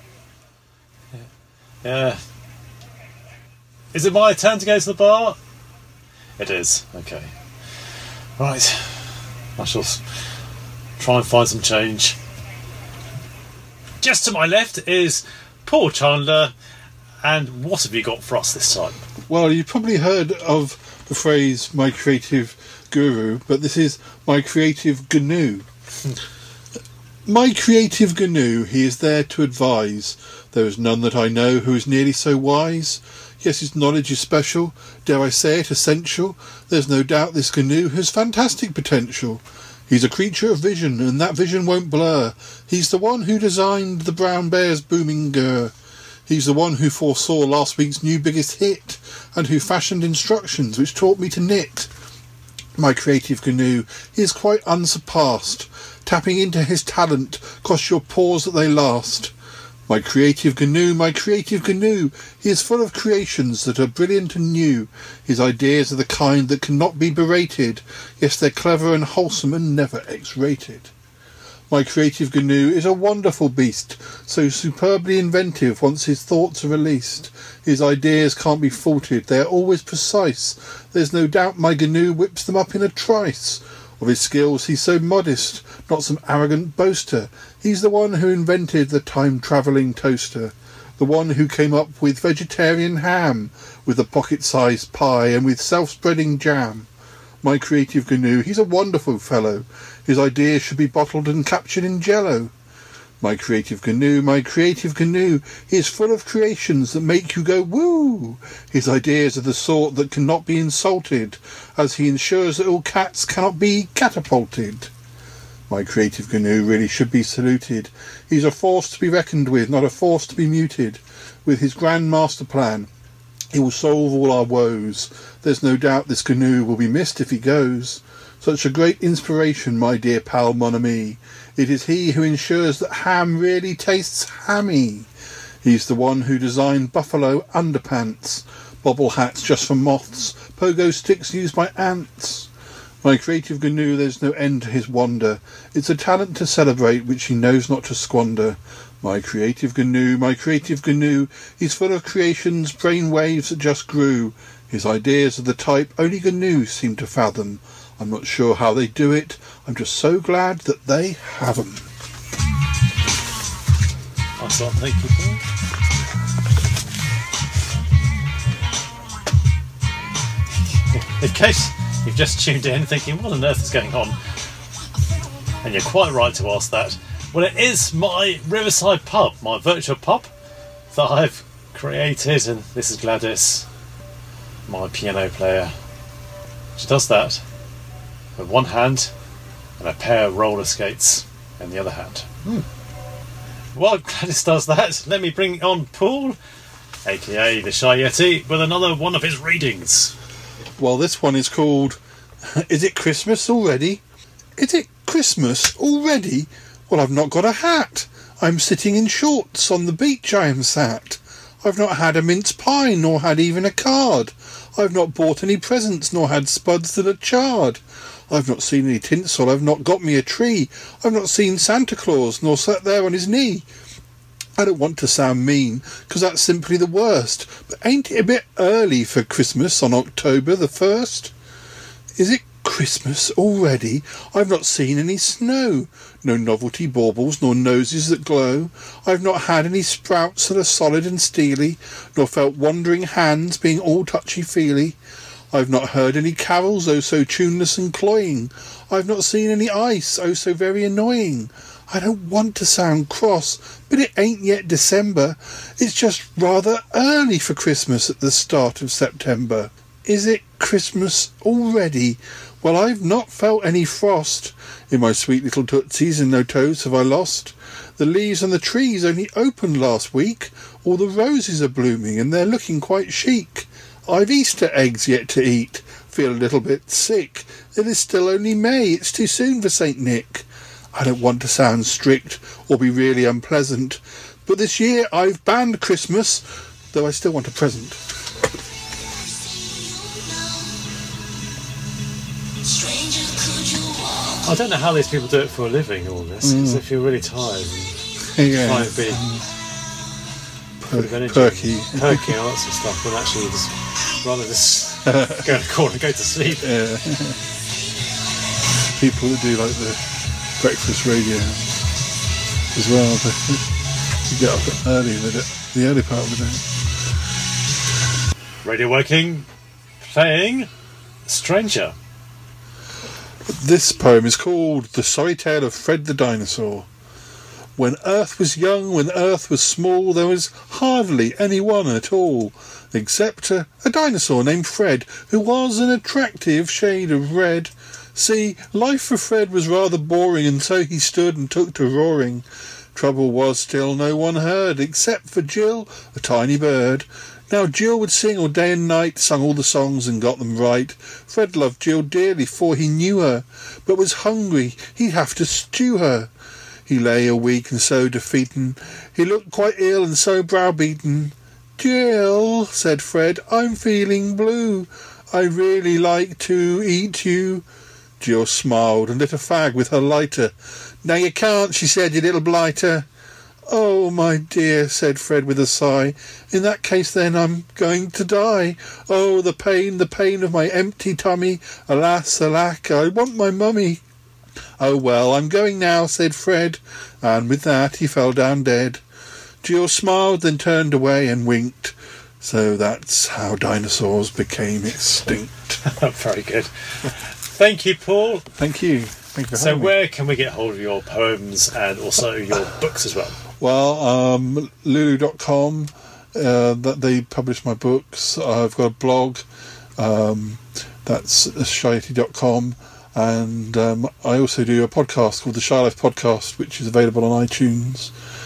Speaker 11: Yeah. Is it my turn to go to the bar? It is. Okay. Right. I shall try and find some change. Just to my left is Paul Chandler. And what have you got for us this time?
Speaker 1: Well, you've probably heard of the phrase "my creative guru," but this is my creative GNU. My creative GNU, he is there to advise. There is none that I know who is nearly so wise. Yes, his knowledge is special, dare I say it, essential. There's no doubt this GNU has fantastic potential. He's a creature of vision, and that vision won't blur. He's the one who designed the Brown Bear's booming grr. He's the one who foresaw last week's new biggest hit, and who fashioned instructions which taught me to knit. My creative GNU, he is quite unsurpassed. Tapping into his talent costs your pause that they last. My creative GNU, he is full of creations that are brilliant and new. His ideas are the kind that cannot be berated. Yes, they're clever and wholesome and never X-rated. My creative GNU is a wonderful beast, so superbly inventive once his thoughts are released. His ideas can't be faulted, they are always precise. There's no doubt my GNU whips them up in a trice.
Speaker 4: Of his skills he's so modest, not some arrogant boaster. He's the one who invented the time-travelling toaster. The one who came up with vegetarian ham, with a pocket-sized pie and with self-spreading jam. My creative GNU, he's a wonderful fellow. His ideas should be bottled and captured in jello. My creative GNU, he is full of creations that make you go woo. His ideas are the sort that cannot be insulted, as he ensures that all cats cannot be catapulted. My creative GNU really should be saluted. He's a force to be reckoned with, not a force to be muted. With his grand master plan, he will solve all our woes. There's no doubt this GNU will be missed if he goes. Such a great inspiration, my dear pal mon ami. It is he who ensures that ham really tastes hammy. He's the one who designed buffalo underpants, bobble hats just for moths, pogo sticks used by ants. My creative GNU, there's no end to his wonder. It's a talent to celebrate which he knows not to squander. My creative GNU, he's full of creations, brain waves that just grew. His ideas are the type only GNU seem to fathom. I'm not sure how they do it. I'm just so glad that they have 'em.
Speaker 11: Awesome, thank you, Paul. In case you've just tuned in thinking, what on earth is going on? And you're quite right to ask that. Well, it is my Riverside pub, my virtual pub that I've created, and this is Gladys, my piano player. She does that with one hand and a pair of roller skates in the other hand. While Gladys does that, let me bring on Paul, aka the Shy Yeti, with another one of his readings.
Speaker 4: Well, this one is called Is It Christmas Already? Is it Christmas already? Well, I've not got a hat. I'm sitting in shorts on the beach I am sat. I've not had a mince pie, nor had even a card. I've not bought any presents, nor had spuds that are charred. I've not seen any tinsel, I've not got me a tree. I've not seen Santa Claus, nor sat there on his knee. I don't want to sound mean, 'cause that's simply the worst. But ain't it a bit early for Christmas on October the 1st? Is it Christmas already? I've not seen any snow. No novelty baubles, nor noses that glow. I've not had any sprouts that are solid and steely, nor felt wandering hands being all touchy-feely. I've not heard any carols, oh so tuneless and cloying. I've not seen any ice, oh so very annoying. I don't want to sound cross, but it ain't yet December. It's just rather early for Christmas at the start of September. Is it Christmas already? Well, I've not felt any frost in my sweet little tootsies, and no toes have I lost. The leaves on the trees only opened last week. All the roses are blooming, and they're looking quite chic. I've Easter eggs yet to eat. Feel a little bit sick. It is still only May. It's too soon for St. Nick. I don't want to sound strict or be really unpleasant, but this year I've banned Christmas, though I still want a present.
Speaker 11: I don't know how these people do it for a living, all this, because they feel really tired and try and be
Speaker 4: perky
Speaker 11: and all that sort of stuff, when actually just go in a corner and go to sleep.
Speaker 4: Yeah. People that do like the breakfast radio as well, you get up early the early part of the day.
Speaker 11: Radio Woking playing Stranger.
Speaker 4: This poem is called The Sorry Tale of Fred the Dinosaur. When Earth was young, when Earth was small, there was hardly anyone at all, except a dinosaur named Fred, who was an attractive shade of red. See, life for Fred was rather boring, and so he stood and took to roaring. Trouble was still no one heard, except for Jill, a tiny bird. Now Jill would sing all day and night, sung all the songs and got them right. Fred loved Jill dearly, for he knew her, but was hungry, he'd have to stew her. He lay a week and so defeaten, he looked quite ill and so browbeaten. Jill, said Fred, I'm feeling blue, I'd really like to eat you. Jill smiled and lit a fag with her lighter. Now you can't, she said, you little blighter. "Oh, my dear," said Fred with a sigh. "In that case, then, I'm going to die. Oh, the pain of my empty tummy. Alas, alack, I want my mummy." "Oh, well, I'm going now," said Fred, and with that he fell down dead. Jules smiled, then turned away and winked. So that's how dinosaurs became extinct.
Speaker 11: Very good. Thank you, Paul.
Speaker 4: Thank you. Thank you for
Speaker 11: So
Speaker 4: having me.
Speaker 11: where can we get hold of your poems and also your books as well?
Speaker 4: Well, Lulu.com, that they publish my books. I've got a blog, that's shyety.com, and I also do a podcast called the Shy Life Podcast, which is available on iTunes.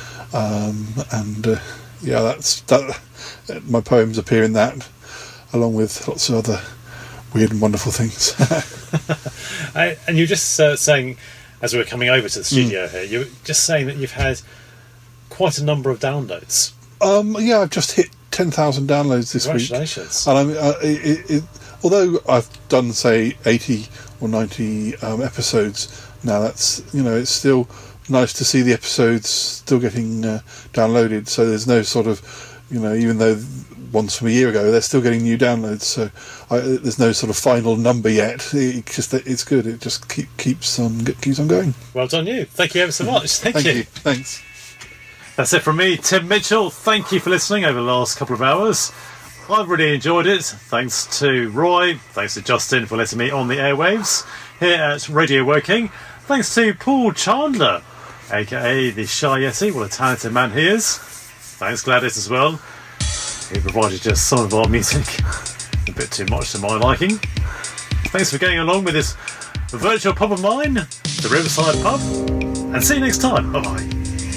Speaker 4: That. My poems appear in that, along with lots of other weird and wonderful things.
Speaker 11: And you're just saying, as we were coming over to the studio here, you were just saying that you've had quite a number of downloads.
Speaker 4: I've just hit 10,000 downloads this week.
Speaker 11: Congratulations.
Speaker 4: And although I've done, say, 80 or 90 episodes now, that's, it's still nice to see the episodes still getting downloaded. So there's no sort of, even though ones from a year ago, they're still getting new downloads. So there's no sort of final number yet. It's good. It just keeps on going.
Speaker 11: Well done, you. Thank you ever so much. Thank you.
Speaker 4: Thanks.
Speaker 11: That's it from me, Tim Mitchell. Thank you for listening over the last couple of hours. I've really enjoyed it. Thanks to Roy. Thanks to Justin for letting me on the airwaves here at Radio Woking. Thanks to Paul Chandler, aka the Shy Yeti. What a talented man he is. Thanks Gladys as well, who provided just some of our music. A bit too much to my liking. Thanks for going along with this virtual pub of mine, the Riverside Pub. And see you next time. Bye-bye.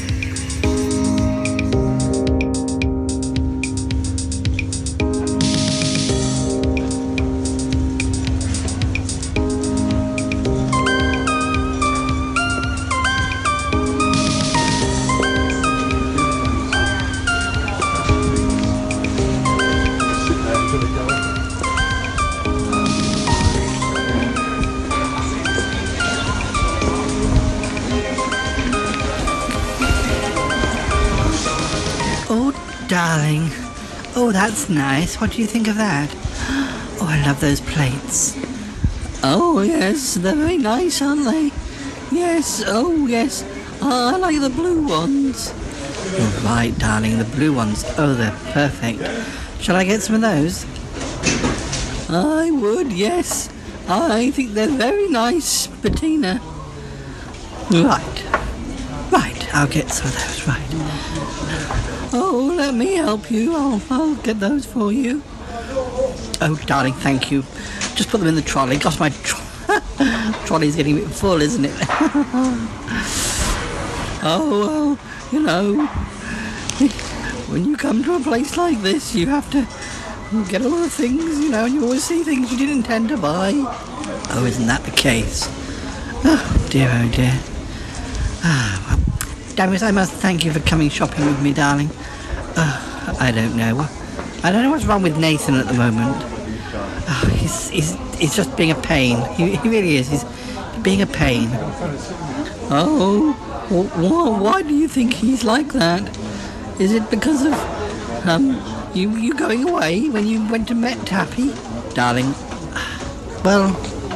Speaker 6: Darling. Oh, that's nice. What do you think of that? Oh, I love those plates. Oh, yes, they're very nice, aren't they? Yes, oh, yes. Oh, I like the blue ones. You're right, darling, the blue ones. Oh, they're perfect. Shall I get some of those? I would, yes. I think they're very nice, Bettina. Right, I'll get some of those, right. Oh, let me help you. I'll get those for you. Oh, darling, thank you. Just put them in the trolley. Gosh, my trolley's getting a bit full, isn't it? Oh, well, when you come to a place like this, you have to get all the things, and you always see things you didn't intend to buy. Oh, isn't that the case? Oh, dear, oh, dear. Well, Davis, I must thank you for coming shopping with me, darling. I don't know. I don't know what's wrong with Nathan at the moment. He's just being a pain. He really is. He's being a pain. Oh, why do you think he's like that? Is it because of you going away when you went to Met Tappy, darling? Well,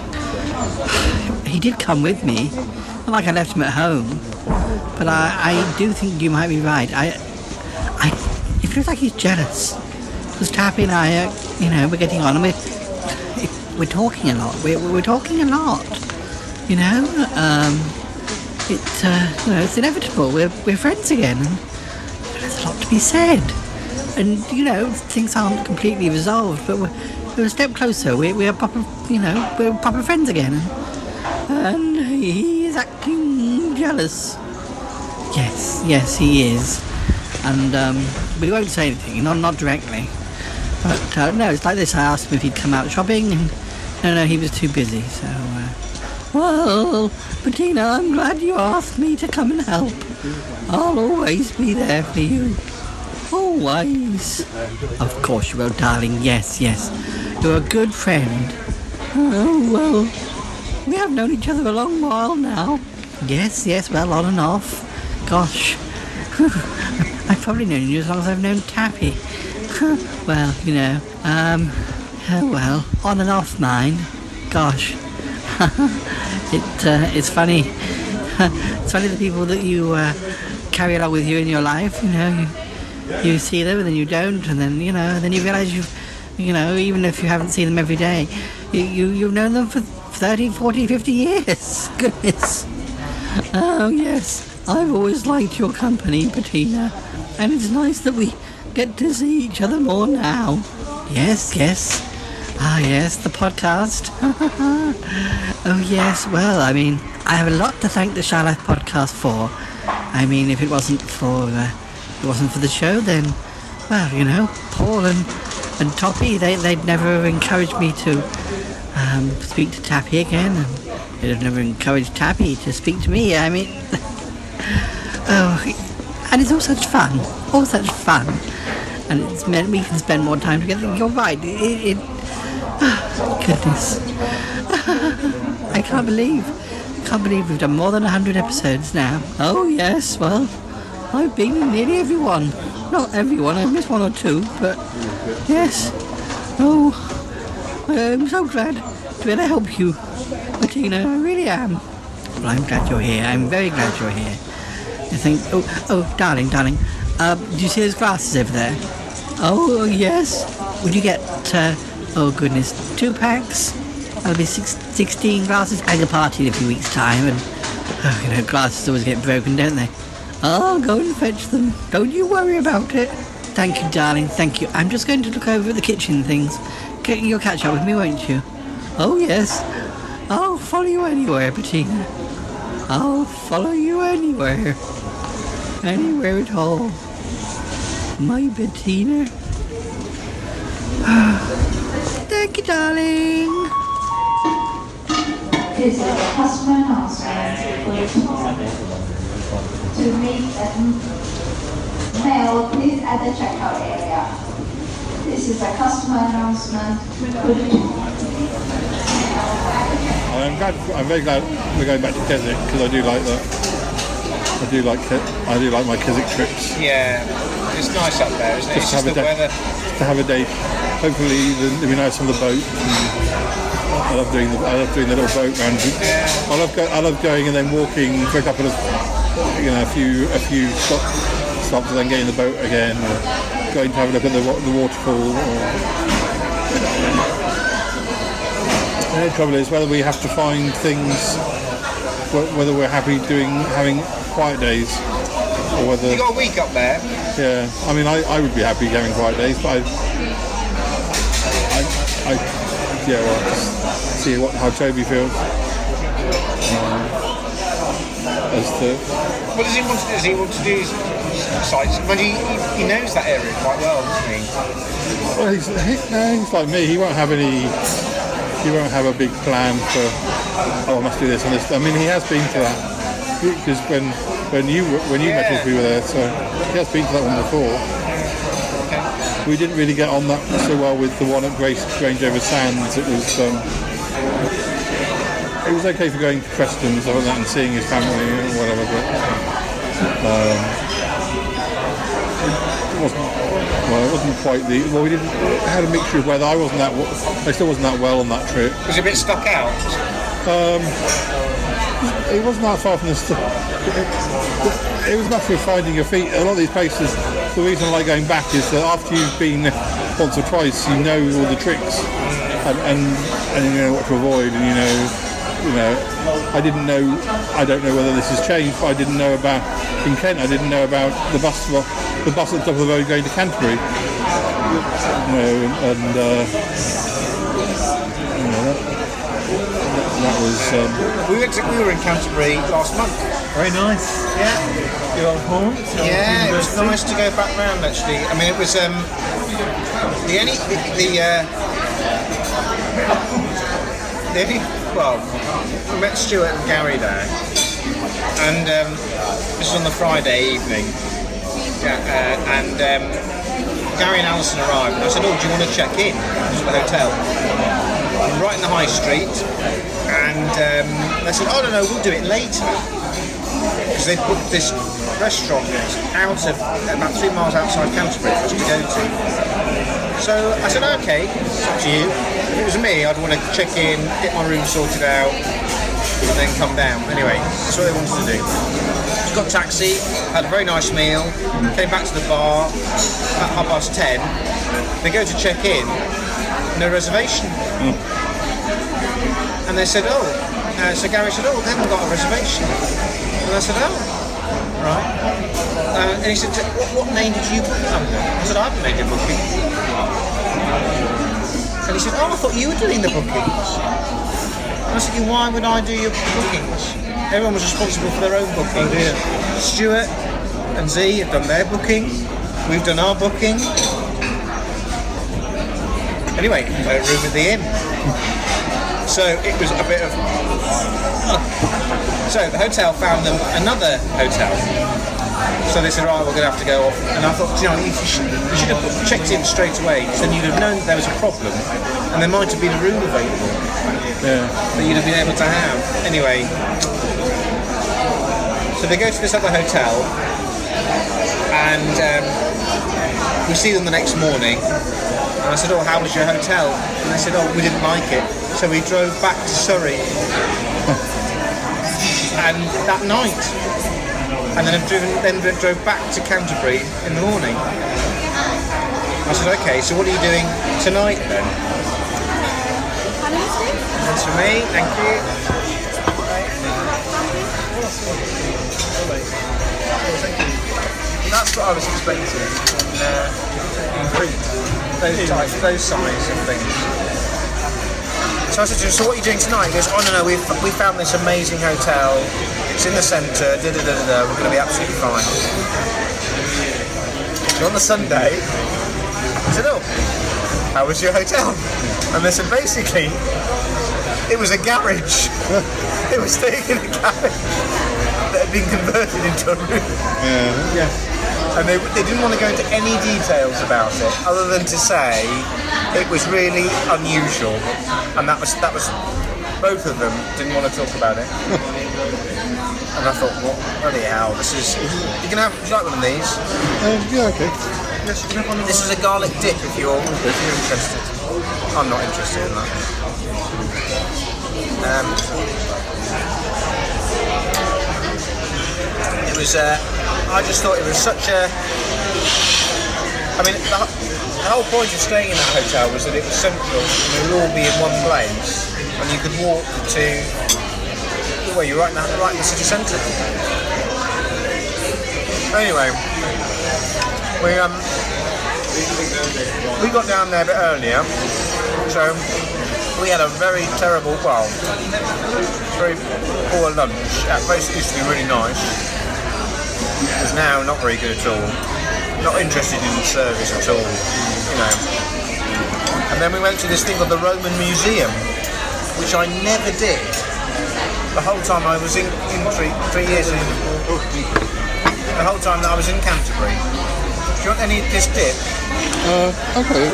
Speaker 6: he did come with me. Not like I left him at home. But I do think you might be right. It feels like he's jealous. Because Tappy and I are, we're getting on and we're talking a lot. We're talking a lot. It's inevitable. We're friends again. And there's a lot to be said. And, things aren't completely resolved, but we're a step closer. We're proper, we're proper friends again. And he is acting jealous. Yes, he is. And we won't say anything, not directly. But no, it's like this. I asked him if he'd come out shopping, and no, he was too busy. So, well, Bettina, I'm glad you asked me to come and help. I'll always be there for you. Always. Of course you will, darling. Yes. You're a good friend. Oh, well, we have known each other a long while now. Yes, well, on and off. Gosh, I've probably known you as long as I've known Tappy. Well, you know, oh well, on and off mine. Gosh. It's funny. It's funny the people that you carry along with you in your life, you know, you see them and then you don't, and then, you know, and then you realise you know, even if you haven't seen them every day, you've known them for 30, 40, 50 years. Goodness. Oh, yes. I've always liked your company, Bettina. And it's nice that we get to see each other more now. Yes, yes. Ah, yes, the podcast. Oh, yes. Well, I mean, I have a lot to thank the Shy Life podcast for. I mean, if it wasn't for the show, then, well, you know, Paul and Toppy, they'd never encouraged me to speak to Tappy again, and they'd have never encouraged Tappy to speak to me. I mean, oh, and it's all such fun, and it's meant we can spend more time together. You're right. Goodness, I can't believe we've done more than 100 episodes now. Oh yes, well, I've been in nearly everyone. Not everyone, I've missed one or two, but yes. Oh, I'm so glad to be able to help you, Bettina, I really am. Well, I'm glad you're here, I'm very glad you're here. I think, oh, darling, do you see those glasses over there? Oh, yes. Would you get, oh goodness, 2 packs? That'll be 16 glasses. I have a party in a few weeks' time, and, you know, glasses always get broken, don't they? I'll go and fetch them. Don't you worry about it. Thank you, darling, thank you. I'm just going to look over at the kitchen things. You'll catch up with me, won't you? Oh, yes. I'll follow you anywhere, Bettina. I'll follow you anywhere. Anywhere at all. My Bettina. Thank you, darling.
Speaker 15: This is a customer announcement to meet mail, please at the checkout area. This is a customer announcement.
Speaker 1: I'm very glad we're going back to Keswick, because I do like that. I do like my Keswick trips.
Speaker 13: Yeah, it's nice up there, isn't it? It's just the weather.
Speaker 1: Just to have a day. Hopefully it'll be nice on the boat. I love doing the little boat round. Yeah. I love going and then walking for a couple of, you know, a few stops and then getting the boat again, or going to have a look at the waterfall. The trouble is whether we have to find things, whether we're happy having quiet days, or whether
Speaker 13: you got a week up there.
Speaker 1: Yeah, I mean, I would be happy having quiet days, but well, just see how Toby feels. As to
Speaker 13: what does he want to do? Does he want to do his sites? But he knows that area quite well, doesn't he?
Speaker 1: Well, he's like me. He won't have a big plan for, I must do this and this. I mean, he has been to that, because when you met us, we were there, so he has been to that one before.
Speaker 13: Okay.
Speaker 1: We didn't really get on that so well with the one at Grange over Sands. It was okay for going to Preston's or that and seeing his family or whatever, but it wasn't quite the. Well, we had a mixture of weather. I still wasn't that well on that trip.
Speaker 13: Was it a bit stuck out?
Speaker 1: It wasn't that far from the stuff. It was a matter of finding your feet. A lot of these places, the reason I like going back is that after you've been once or twice, you know all the tricks and you know what to avoid, and you know, I don't know whether this has changed, but I didn't know about, in Kent, I didn't know about the bus at the top of the road going to Canterbury. That was.
Speaker 13: We were in Canterbury last month.
Speaker 8: Very nice.
Speaker 13: Yeah.
Speaker 8: Your old home.
Speaker 13: Yeah, it was nice to go back round actually. I mean, it was well, we met Stuart and Gary there, and this was on the Friday evening, and Gary and Alison arrived, and I said, "Oh, do you want to check in to the hotel?" Right in the high street, and they said, "Oh no, we'll do it later." because they booked this restaurant out of about 3 miles outside Canterbury for us to go to. So I said, okay, it's up to you. If it was me, I'd want to check in, get my room sorted out, and then come down. Anyway, that's what they wanted to do. So got a taxi, had a very nice meal, came back to the bar at 10:30. They go to check in, no reservation. And they said, so Gary said, they haven't got a reservation. And I said, right. And he said, what name did you book under? I said, I haven't made a booking. And he said, I thought you were doing the bookings. And I said, why would I do your bookings? Everyone was responsible for their own bookings. Stuart and Z have done their booking. We've done our booking. Anyway, we had a room at the inn. So it was a bit of... So the hotel found them another hotel. So they said, right, we're going to have to go off. And I thought, you should have checked in straight away, because then you'd have known there was a problem, and there might have been a room available that you'd have been able to have. Anyway, so they go to this other hotel, and we see them the next morning. And I said, how was your hotel? And they said, we didn't like it. So we drove back to Surrey. And that night. And then drove back to Canterbury in the morning. I said, okay, so what are you doing tonight then? That's for me, thank you. That's what I was expecting in Crete. Those size of things. So I said to him, so what are you doing tonight? He goes, no, we found this amazing hotel. It's in the centre, we're going to be absolutely fine. So on the Sunday, I said, how was your hotel? And they said, basically, it was a garage. It was staying in a garage that had been converted into a room. Yeah. And they didn't want to go into any details about it, other than to say it was really unusual, and that was both of them didn't want to talk about it. And I thought, bloody hell, this is. Would you like one of these?
Speaker 1: Yeah, okay.
Speaker 13: Yes, you can have one of these. This is a garlic dip if you're interested. I'm not interested in that. It was. I just thought it was such a... I mean, the whole point of staying in that hotel was that it was central, and we would all be in one place, and you could walk to... Well, you're right in the city centre. Anyway, we got down there a bit earlier, so we had a very terrible, very poor lunch at a place that used to be really nice. Is now not very good at all. Not interested in the service at all, And then we went to this thing called the Roman Museum, which I never did. The whole time I was in 3 years in. The whole time that I was in Canterbury. Do you want any of this dip?
Speaker 1: Okay.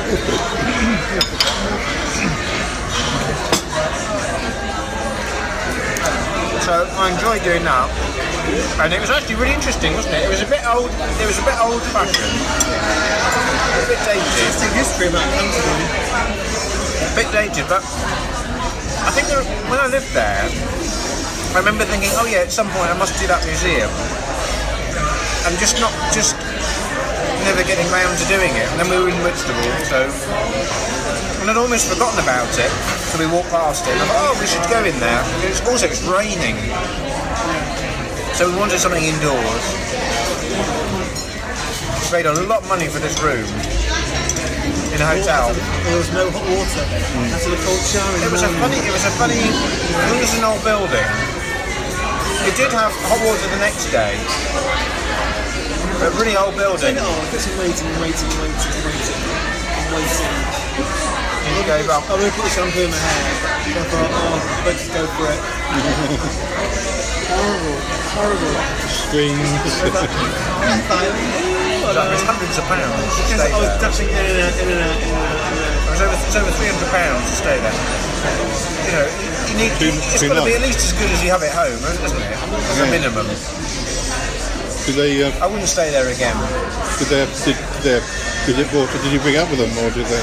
Speaker 13: So I enjoyed doing that, and it was actually really interesting, wasn't it? It was a bit old-fashioned, a bit dated. Interesting history about Canterbury. A bit dated, but I think when I lived there, I remember thinking, at some point I must do that museum, and just never getting round to doing it. And then we were in Whitstable, and I'd almost forgotten about it, so we walked past it, and I thought, we should go in there. It's raining, so we wanted something indoors. We paid a lot of money for this room in a hotel.
Speaker 8: There was no hot water. That's a cold shower.
Speaker 13: It was an old building. It did have hot water the next day. A really old building.
Speaker 8: It's waiting.
Speaker 13: You gave up.
Speaker 8: I would put the shampoo in my hair. I thought, let's go for it. Horrible.
Speaker 1: Strange.
Speaker 13: It was hundreds of pounds.
Speaker 8: I was dashing in and out.
Speaker 13: it's over £300 to stay there. You know, you need. It's got to be at least as good as you have at home, isn't it? As a minimum.
Speaker 1: Did they?
Speaker 13: I wouldn't stay there again.
Speaker 1: Did you bring up with them, or did they?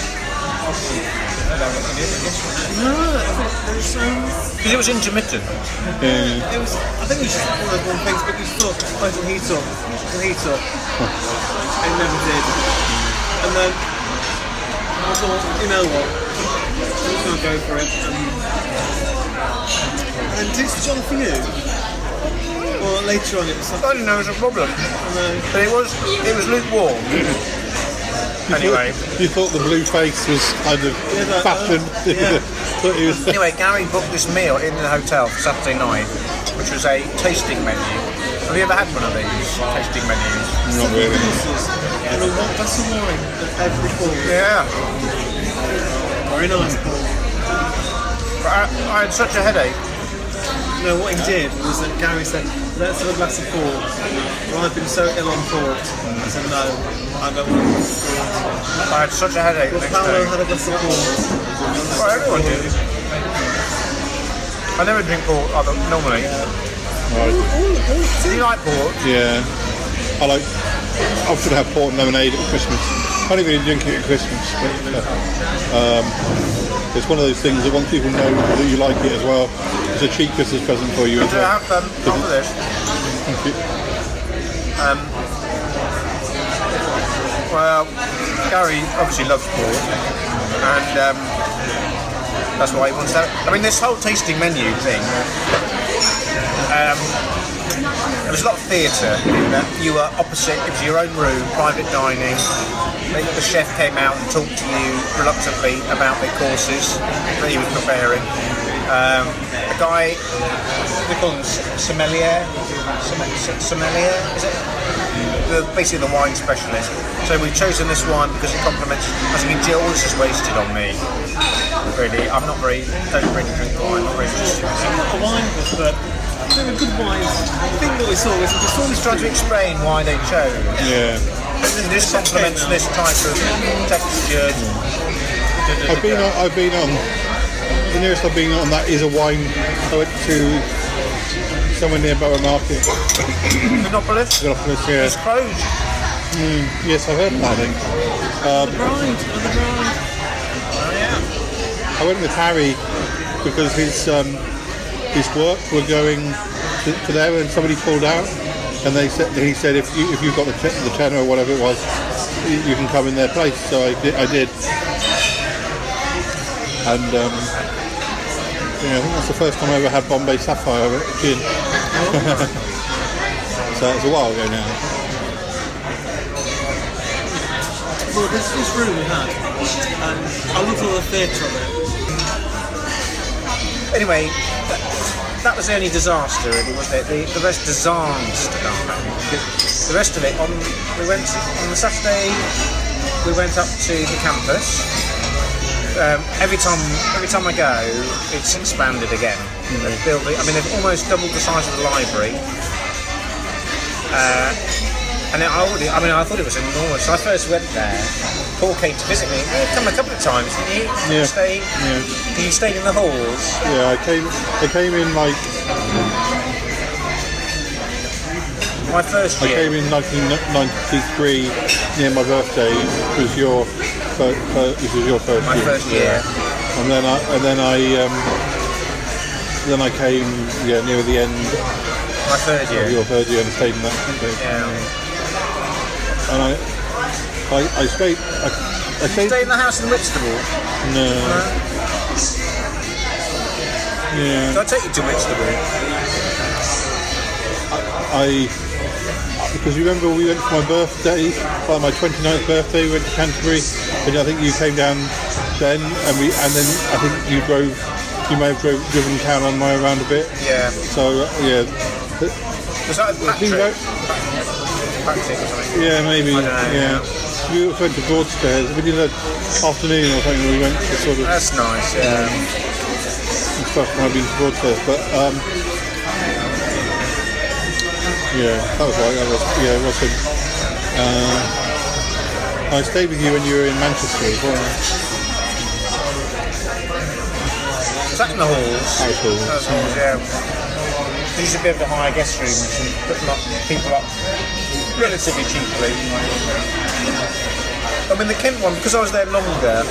Speaker 10: No,
Speaker 13: because it was intermittent.
Speaker 1: Yeah.
Speaker 10: It was. I think it was just one of the things, but we thought, it'll heat up, and it never did. And then I thought, you know what, I'm just gonna go for it. And did it switch on for you? Or later on it was something?
Speaker 13: I didn't know it was a problem. But it was lukewarm. Anyway.
Speaker 1: You thought the blue face was kind of fashioned.
Speaker 13: Anyway, Gary booked this meal in the hotel for Saturday night, which was a tasting menu. Have you ever had one of these tasting menus?
Speaker 1: Not really.
Speaker 10: And a glass of wine at every bowl.
Speaker 13: Yeah.
Speaker 10: Very nice bowl.
Speaker 13: But I had such a headache.
Speaker 10: No, what he did was that Gary said, let's have a glass of port. Well, I've been so ill on port. I said, no, I don't want a glass of port.
Speaker 13: I had such a headache the next
Speaker 10: Paolo
Speaker 13: day.
Speaker 10: had a glass of port.
Speaker 13: Well, everyone did. I never drink port normally.
Speaker 1: Right.
Speaker 13: Do you like port?
Speaker 1: Yeah. I often have port and lemonade at Christmas. I don't really drink it at Christmas, but it's one of those things that once people know that you like it as well, it's a cheap Christmas present for you as well.
Speaker 13: Have some of this.
Speaker 1: Thank you.
Speaker 13: Well, Gary obviously loves port, and that's why he wants that. I mean, this whole tasting menu thing, there was a lot of theatre in that you were opposite, it was your own room, private dining. The chef came out and talked to you reluctantly about the courses that he was preparing. A guy, they call him sommelier, is it? Basically the wine specialist. So we've chosen this one because it complements. I mean, Jill, all this is wasted on me. Really, don't really drink wine. Not very interested.
Speaker 10: A wine, but they were good wines. The thing that we saw was we saw
Speaker 13: He's trying to explain why they chose.
Speaker 1: Yeah.
Speaker 13: This complements this type of texture.
Speaker 1: I've been on. The nearest I've been on that is a wine. I went to somewhere near Borough Market.
Speaker 13: Monopolis?
Speaker 1: Monopolis, yeah.
Speaker 13: It's closed.
Speaker 1: Yes, I've heard that.
Speaker 10: the bride.
Speaker 13: Oh yeah.
Speaker 1: I went with Harry because his work were going to there, and somebody pulled out, and he said if you've got the tenner or whatever it was, you can come in their place. So I did. And I think that's the first time I ever had Bombay Sapphire gin. So it's a while ago now.
Speaker 10: Well, this room we had, and I looked at the theatre of it.
Speaker 13: Anyway, that was the only disaster, really, wasn't it? The rest disaster. The rest of it, we went on the Saturday. We went up to the campus. Every time I go, it's expanded again. They've almost doubled the size of the library. And I thought it was enormous. So I first went there. Paul came to visit me. He'd come a couple of times, didn't he?
Speaker 1: Yeah.
Speaker 13: You stayed in the halls.
Speaker 1: Yeah, I came in like.
Speaker 13: My first year.
Speaker 1: I came in 1993 near my birthday. Which was your first
Speaker 13: my
Speaker 1: year.
Speaker 13: First year.
Speaker 1: And then I came near the end.
Speaker 13: My third year.
Speaker 1: Your third year, and stayed in that.
Speaker 13: Yeah.
Speaker 1: And I stayed.
Speaker 13: Did you stay in the house in Whitstable?
Speaker 1: No. Yeah.
Speaker 13: Did I take you to Whitstable?
Speaker 1: Because you remember we went for my birthday, like my 29th birthday, we went to Canterbury, and I think you came down then, and then I think you may have driven town on my way around a bit.
Speaker 13: Yeah.
Speaker 1: So yeah.
Speaker 13: Was that Patrick? Patrick or something?
Speaker 1: Yeah, maybe.
Speaker 13: I don't know.
Speaker 1: Yeah. We also went to Broadstairs. We did an afternoon or something. We went to sort of.
Speaker 13: That's nice. Yeah.
Speaker 1: It's the first time I've been to Broadstairs, but yeah, that was right. It was him. I stayed with you when you were in Manchester as well.
Speaker 13: Was that in the halls?
Speaker 4: House halls.
Speaker 13: House halls, yeah. They used to be able to hire guest rooms and put people up relatively cheaply. I mean, the Kent one, because I was there longer,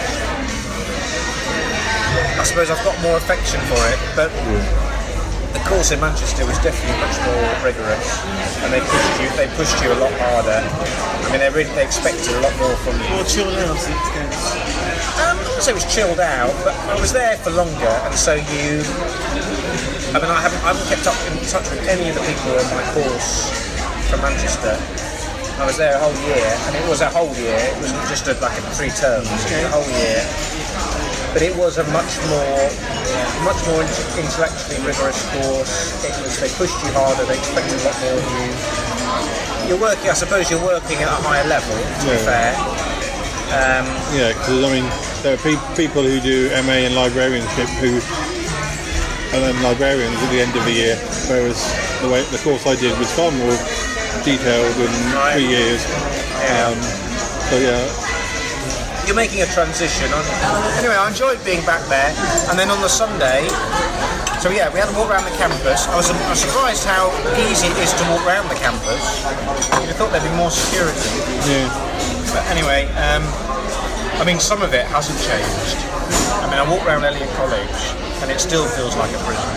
Speaker 13: I suppose I've got more affection for it, but the course in Manchester was definitely much more rigorous, and they pushed you a lot harder. I mean, they expected a lot more from you.
Speaker 10: More chilled out.
Speaker 13: I wouldn't say it was chilled out, but I was there for longer, and so I haven't kept up in touch with any of the people on my course from Manchester. I was there a whole year, and it was a whole year. It wasn't just like 3 terms. It was a whole year. But it was a much more intellectually rigorous course. They pushed you harder. They expected a lot more of you. I suppose you're working at a higher level. To be fair.
Speaker 1: Yeah, because I mean, there are people who do MA in librarianship and then librarians at the end of the year, whereas the course I did was far more detailed in 3 years. So yeah.
Speaker 13: You're making a transition. Anyway, I enjoyed being back there, and then on the Sunday, so yeah, we had to walk around the campus. I was surprised how easy it is to walk around the campus. You'd have thought there'd be more security.
Speaker 1: Yeah.
Speaker 13: But anyway, I mean, some of it hasn't changed. I mean, I walk around Elliott College, and it still feels like a prison.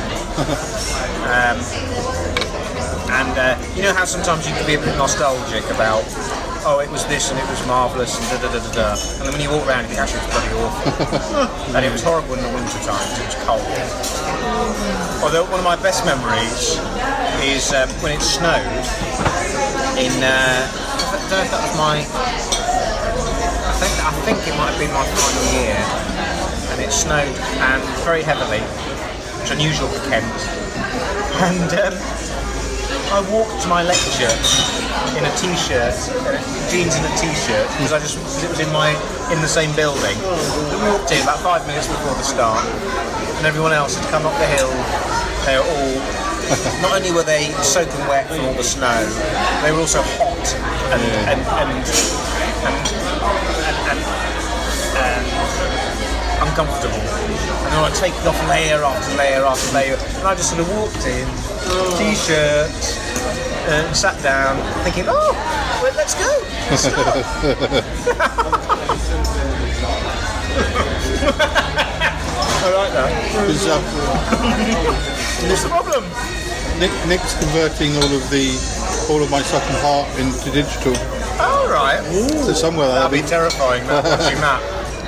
Speaker 13: And you know how sometimes you can be a bit nostalgic about, oh, it was this and it was marvellous and da-da-da-da-da. And then when you walk around, you think, actually, it's bloody awful. And it was horrible in the winter times, it was cold. Although one of my best memories is when it snowed in, I don't know if that was I think it might have been my final year. And it snowed and very heavily, which is unusual for Kent. And I walked to my lecture in a t-shirt, jeans and a t-shirt, because it was in the same building. We walked in about 5 minutes before the start, and everyone else had come up the hill. They were all, not only were they soaking wet from all the snow, they were also hot and uncomfortable. And they were taking off layer after layer after layer, and I just sort of walked in, t-shirt, and sat down, thinking, oh, well, let's go. I like that. What's the problem?
Speaker 1: Nick's converting all of my second heart into digital.
Speaker 13: Oh, right.
Speaker 1: So somewhere
Speaker 13: that'll be terrifying. Watching that.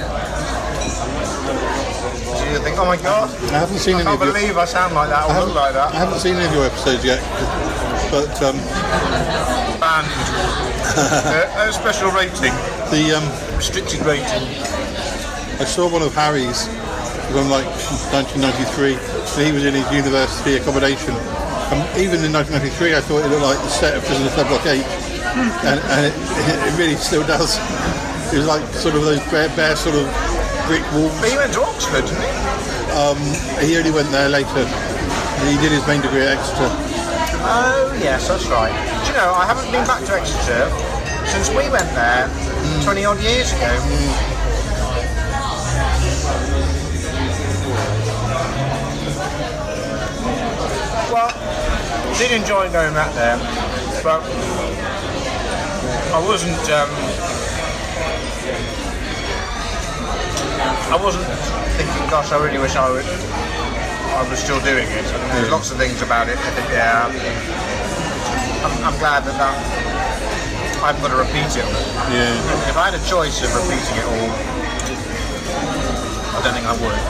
Speaker 13: You think, oh my god,
Speaker 1: I haven't seen any.
Speaker 13: I can't believe I sound like that or look like that.
Speaker 1: I haven't seen any of your episodes yet, but
Speaker 13: banned. A special rating.
Speaker 1: The
Speaker 13: restricted rating.
Speaker 1: I saw one of Harry's from like 1993. And he was in his university accommodation. Even in 1993, I thought it looked like the set of Prison of Block 8, and it really still does. It was like sort of those bare sort of brick walls.
Speaker 13: But he went to Oxford, didn't he?
Speaker 1: He only went there later. He did his main degree at Exeter.
Speaker 13: Oh yes, that's right. Do you know, I haven't been back to Exeter since we went there 20 odd years ago. Well, I did enjoy going back there, but I wasn't thinking, gosh, I really wish I was still doing it. I mean, there's lots of things about it. I think, yeah, I'm glad that I've got to repeat it all.
Speaker 1: Yeah.
Speaker 13: If I had a choice of repeating it all, I don't think I would.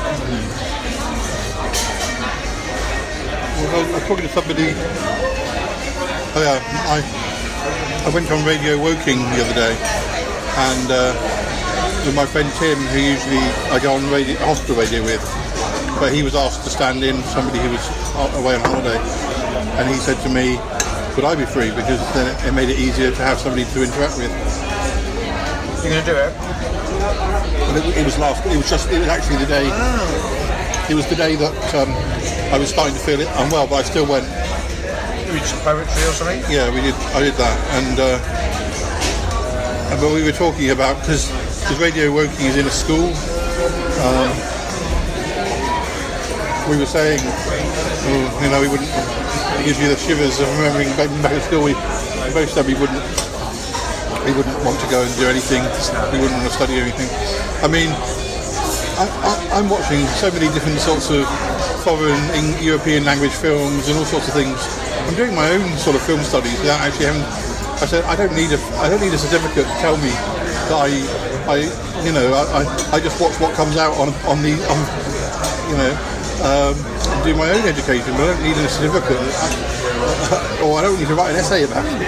Speaker 1: Well, I was talking to somebody. Oh yeah, I went on Radio Woking the other day, and with my friend Tim, who usually I go on hospital radio with, but he was asked to stand in for somebody who was away on holiday, and he said to me, "Would I be free?" Because then it made it easier to have somebody to interact with.
Speaker 13: You're going to do it?
Speaker 1: Well, it was actually the day. It was the day that I was starting to feel unwell, but I still went.
Speaker 13: You read some poetry or something?
Speaker 1: Yeah, I did that, and but we were talking about because Radio Woking is in a school, we were saying, you know, we wouldn't. It gives you the shivers of remembering back in school. We both said we wouldn't want to go and do anything. We wouldn't want to study anything. I mean, I'm watching so many different sorts of foreign European language films and all sorts of things. I'm doing my own sort of film studies without actually having. I said I don't need a certificate to tell me that I just watch what comes out on do my own education, but I don't need a certificate, or I don't need to write an essay about it.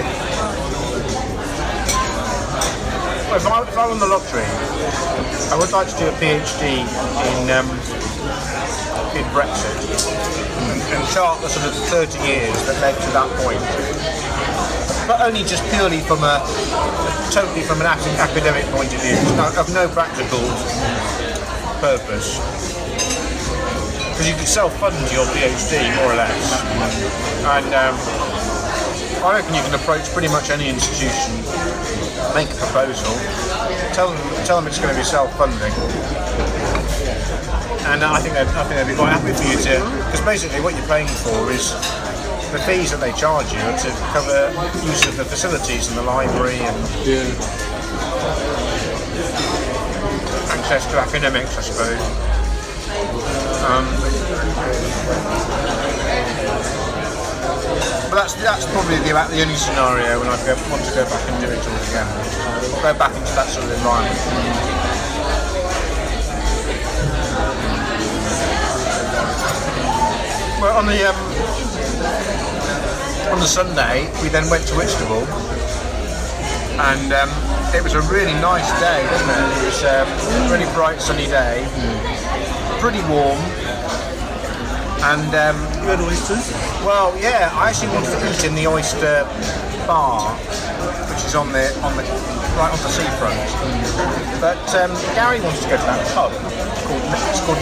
Speaker 13: If I won the lottery, I would like to do a PhD in Brexit and chart the sort of 30 years that led to that point. But only just purely from totally from an academic point of view, of no practical purpose. Because you could self-fund your PhD, more or less. And I reckon you can approach pretty much any institution, make a proposal, tell them it's going to be self-funding, and I think they'd be quite happy for you to, because basically what you're paying for is the fees that they charge you to cover use of the facilities in the library and access to academics, I suppose. But that's probably about the only scenario when I want to go back and do it all again. Or go back into that sort of environment. Well, on the Sunday, we then went to Whitstable, and it was a really nice day, wasn't it? It was a really bright, sunny day, pretty warm. And you had oysters? Well, yeah, I actually wanted to eat in the oyster bar, which is right on the seafront. But Gary wanted to go to that pub. It's called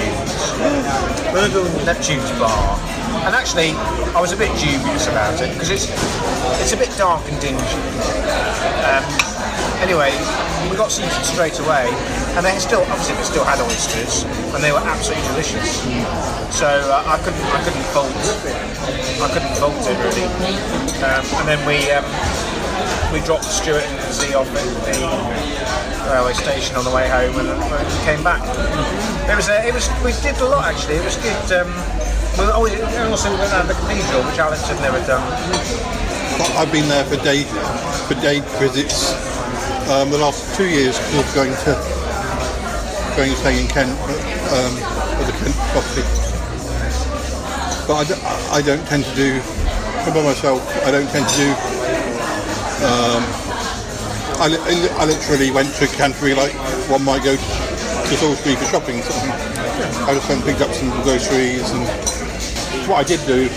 Speaker 13: Neptune's Bar. And actually, I was a bit dubious about it because it's a bit dark and dingy. Anyway, we got seated straight away, and they still had oysters, and they were absolutely delicious. So I couldn't fault it really. And then we dropped Stuart and Z off at the railway station on the way home, and we came back. We did a lot actually. It was good. We also went out to the cathedral, which Alex had never done.
Speaker 1: I've been there for day visits the last 2 years because of going and staying in Kent at the Kent property. But I don't tend to do, by myself, I don't tend to do, I literally went to Canterbury like one might go to Salisbury for shopping. I just went and picked up some groceries, and what I did do,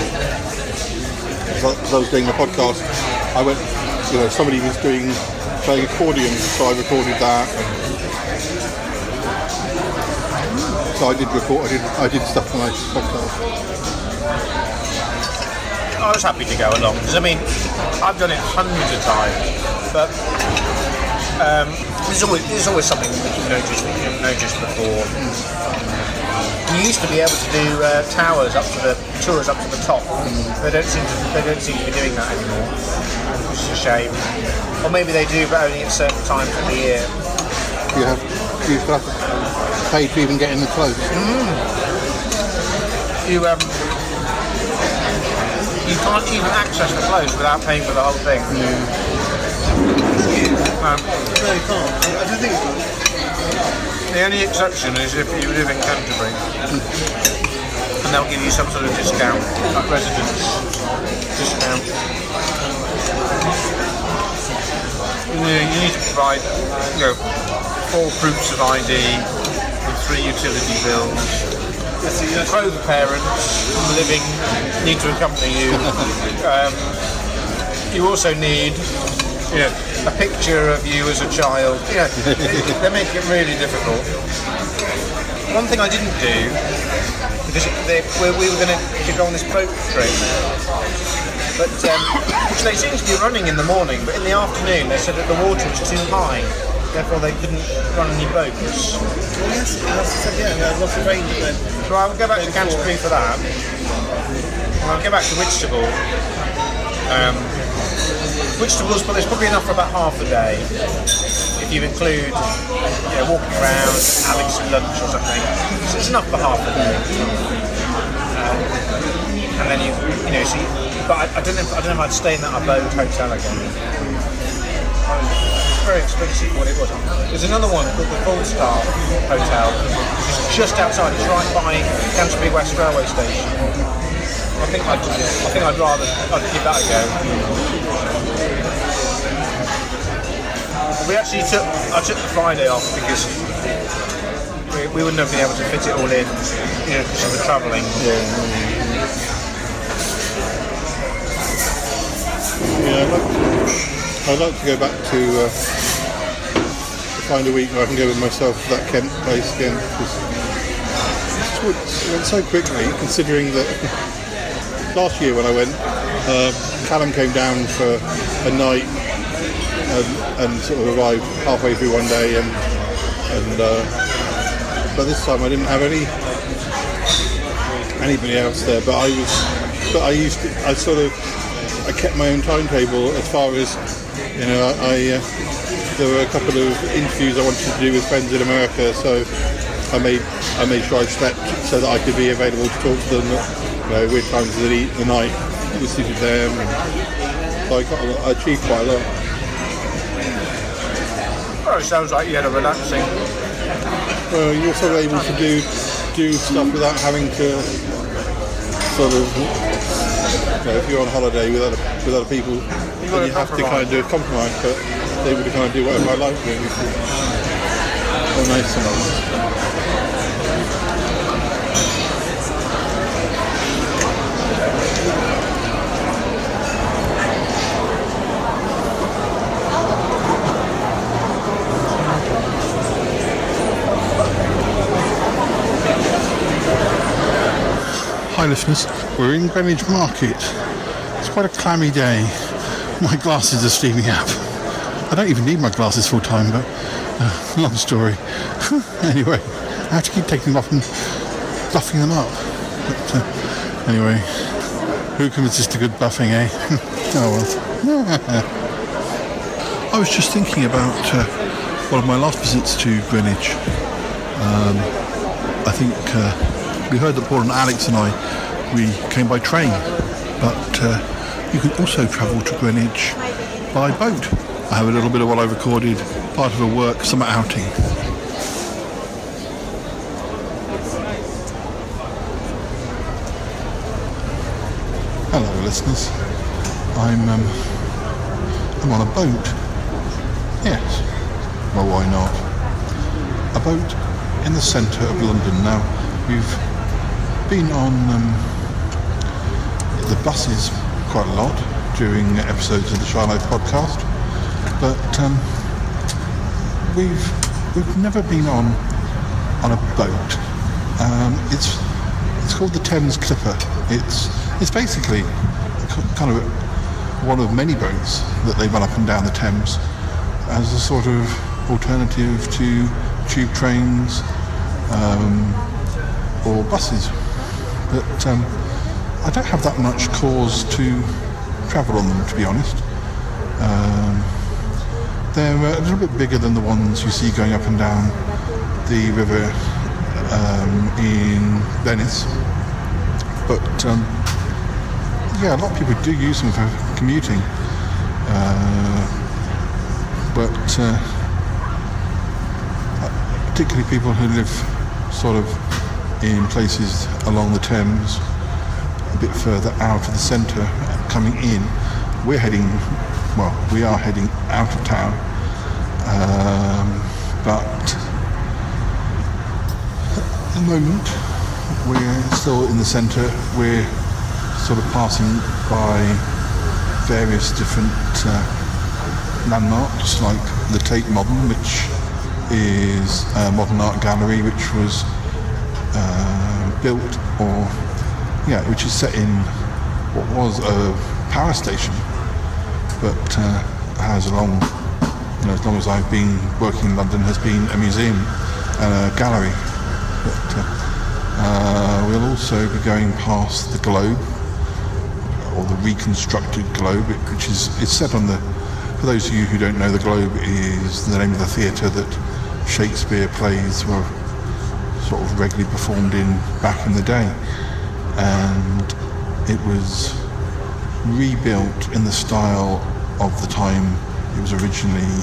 Speaker 1: as I was doing the podcast, I went, somebody was playing accordion, so I recorded that. So I did stuff for my podcast.
Speaker 13: I was happy to go along because I've done it hundreds of times, but there's always something that you notice that you haven't noticed before. You used to be able to do tours up to the top. They don't seem to be doing that anymore, which is a shame. Or maybe they do, but only at certain times of the year.
Speaker 1: You used to have to pay to even get in the close.
Speaker 13: You can't even access the close without paying for the whole thing.
Speaker 10: No, you can't. I don't think so.
Speaker 13: The only exception is if you live in Canterbury, and they'll give you some sort of discount, like residence discount. You need to provide 4 proofs of ID with 3 utility bills. Both parents living need to accompany you. You also need a picture of you as a child. They make it really difficult. One thing I didn't do, because we were going to go on this boat trip, but which they seem to be running in the morning, but in the afternoon they said that the water was too high. therefore they couldn't run any boats.
Speaker 10: Yes, lots of rain.
Speaker 13: So I would go back to Canterbury for that. And I'll go back to Whitstable. Whitstable's, but there's probably enough for about half a day. If you include walking around, having some lunch or something. So it's enough for half a day. And then you see. But I don't know if I'd stay in that abode hotel again. It's very expensive for what it was. There's another one called the Full Star Hotel, which is just outside. It's right by Canterbury West Railway Station. I think I'd give that a go. I took the Friday off because we wouldn't have been able to fit it all in, because of the travelling.
Speaker 1: I'd like to go back to find a week where I can go with myself to that Kent place again. It went so quickly, considering that last year when I went, Callum came down for a night and sort of arrived halfway through one day, but this time I didn't have anybody else there. But I kept my own timetable as far as there were a couple of interviews I wanted to do with friends in America, so I made sure I slept so that I could be available to talk to them at weird times of the night. It was suited them, so I achieved quite a lot.
Speaker 13: Well, it sounds like you had a relaxing.
Speaker 1: Well, you're sort of able to do stuff without having to sort of, if you're on holiday with other people, then you have to kind of do a compromise, but they would kind of do whatever I like really. Oh, nice.
Speaker 4: Hi listeners, we're in Greenwich Market. It's quite a clammy day. My glasses are steaming up. I don't even need my glasses full time, but long story. Anyway, I have to keep taking them off and buffing them up. But anyway, who can resist a good buffing, eh? Oh well. I was just thinking about one of my last visits to Greenwich. I think we heard that Paul and Alex and we came by train, but you can also travel to Greenwich by boat. I have a little bit of what I recorded, part of a work summer outing. Hello listeners, I'm on a boat. Yes, well why not? A boat in the centre of London. Now, we've been on the buses quite a lot during episodes of the Shy Life podcast, but we've never been on a boat. It's called the Thames Clipper. It's basically kind of one of many boats that they run up and down the Thames as a sort of alternative to tube trains or buses. But I don't have that much cause to travel on them, to be honest. They're a little bit bigger than the ones you see going up and down the river in Venice. But yeah, a lot of people do use them for commuting. But particularly people who live sort of in places along the Thames, a bit further out of the centre, coming in. We are heading out of town, but at the moment we're still in the centre. We're sort of passing by various different landmarks, like the Tate Modern, which is a modern art gallery which was built, which is set in what was a power station, but has a long as long as I've been working in London, has been a museum and a gallery. But we'll also be going past the Globe, or the reconstructed Globe, which is set on the, for those of you who don't know, the Globe is the name of the theatre that Shakespeare plays were sort of regularly performed in back in the day, and it was rebuilt in the style of the time it was originally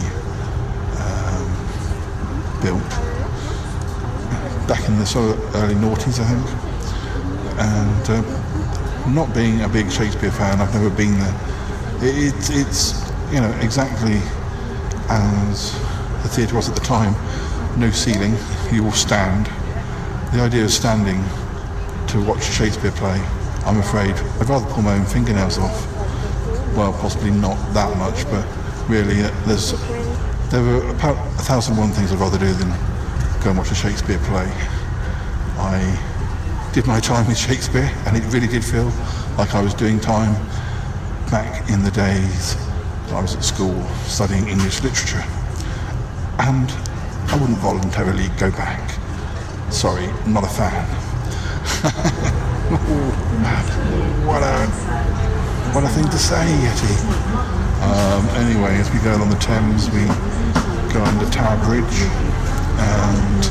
Speaker 4: built, back in the sort of early noughties, I think. And not being a big Shakespeare fan, I've never been there. It's exactly as the theatre was at the time. No ceiling, you all stand. The idea of standing to watch a Shakespeare play, I'm afraid I'd rather pull my own fingernails off. Well, possibly not that much, but really there were about 1,001 things I'd rather do than go and watch a Shakespeare play. I did my time with Shakespeare, and it really did feel like I was doing time back in the days I was at school studying English literature. And I wouldn't voluntarily go back. Sorry, not a fan. What a thing to say, Yeti. Anyway, as we go along the Thames, we go under Tower Bridge, and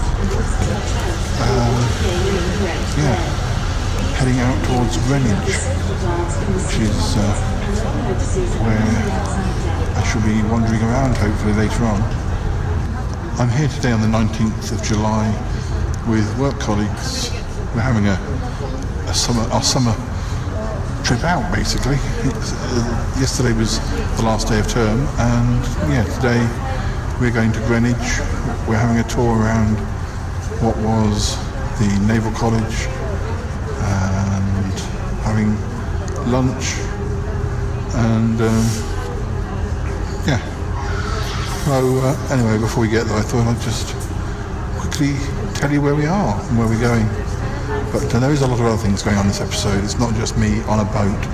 Speaker 4: heading out towards Greenwich, which is where I shall be wandering around hopefully later on. I'm here today on the 19th of July with work colleagues. We're having our summer trip out, basically. Yesterday was the last day of term, and today we're going to Greenwich. We're having a tour around what was the Naval College and having lunch, and so anyway, before we get there, I thought I'd just quickly tell you where we are and where we're going. But there is a lot of other things going on in this episode. It's not just me on a boat.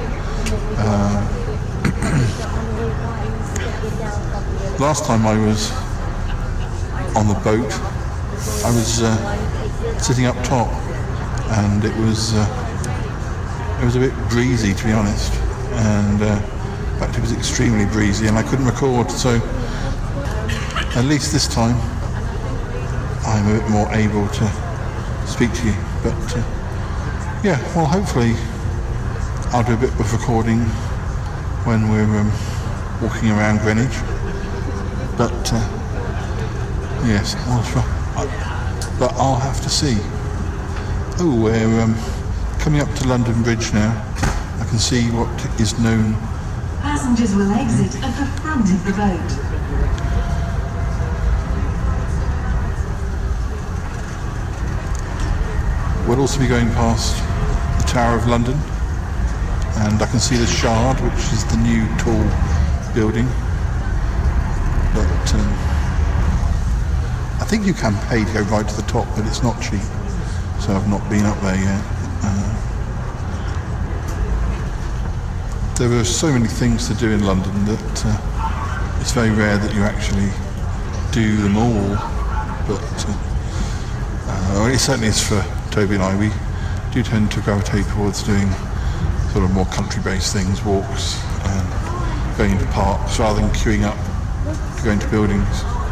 Speaker 4: Last time I was on the boat, I was sitting up top, and it was a bit breezy, to be honest, and in fact it was extremely breezy, and I couldn't record. So at least this time I'm a bit more able to speak to you. But well, hopefully I'll do a bit of recording when we're walking around Greenwich. But yes, but I'll have to see. Oh, we're coming up to London Bridge now. I can see what is known.
Speaker 16: Passengers will exit at the front of the boat.
Speaker 4: We'll also be going past the Tower of London, and I can see the Shard, which is the new tall building. But I think you can pay to go right to the top, but it's not cheap, so I've not been up there yet. There are so many things to do in London that it's very rare that you actually do them all, but it certainly is for Toby and I. We do tend to gravitate towards doing sort of more country-based things, walks, and going into parks rather than queuing up to go into buildings.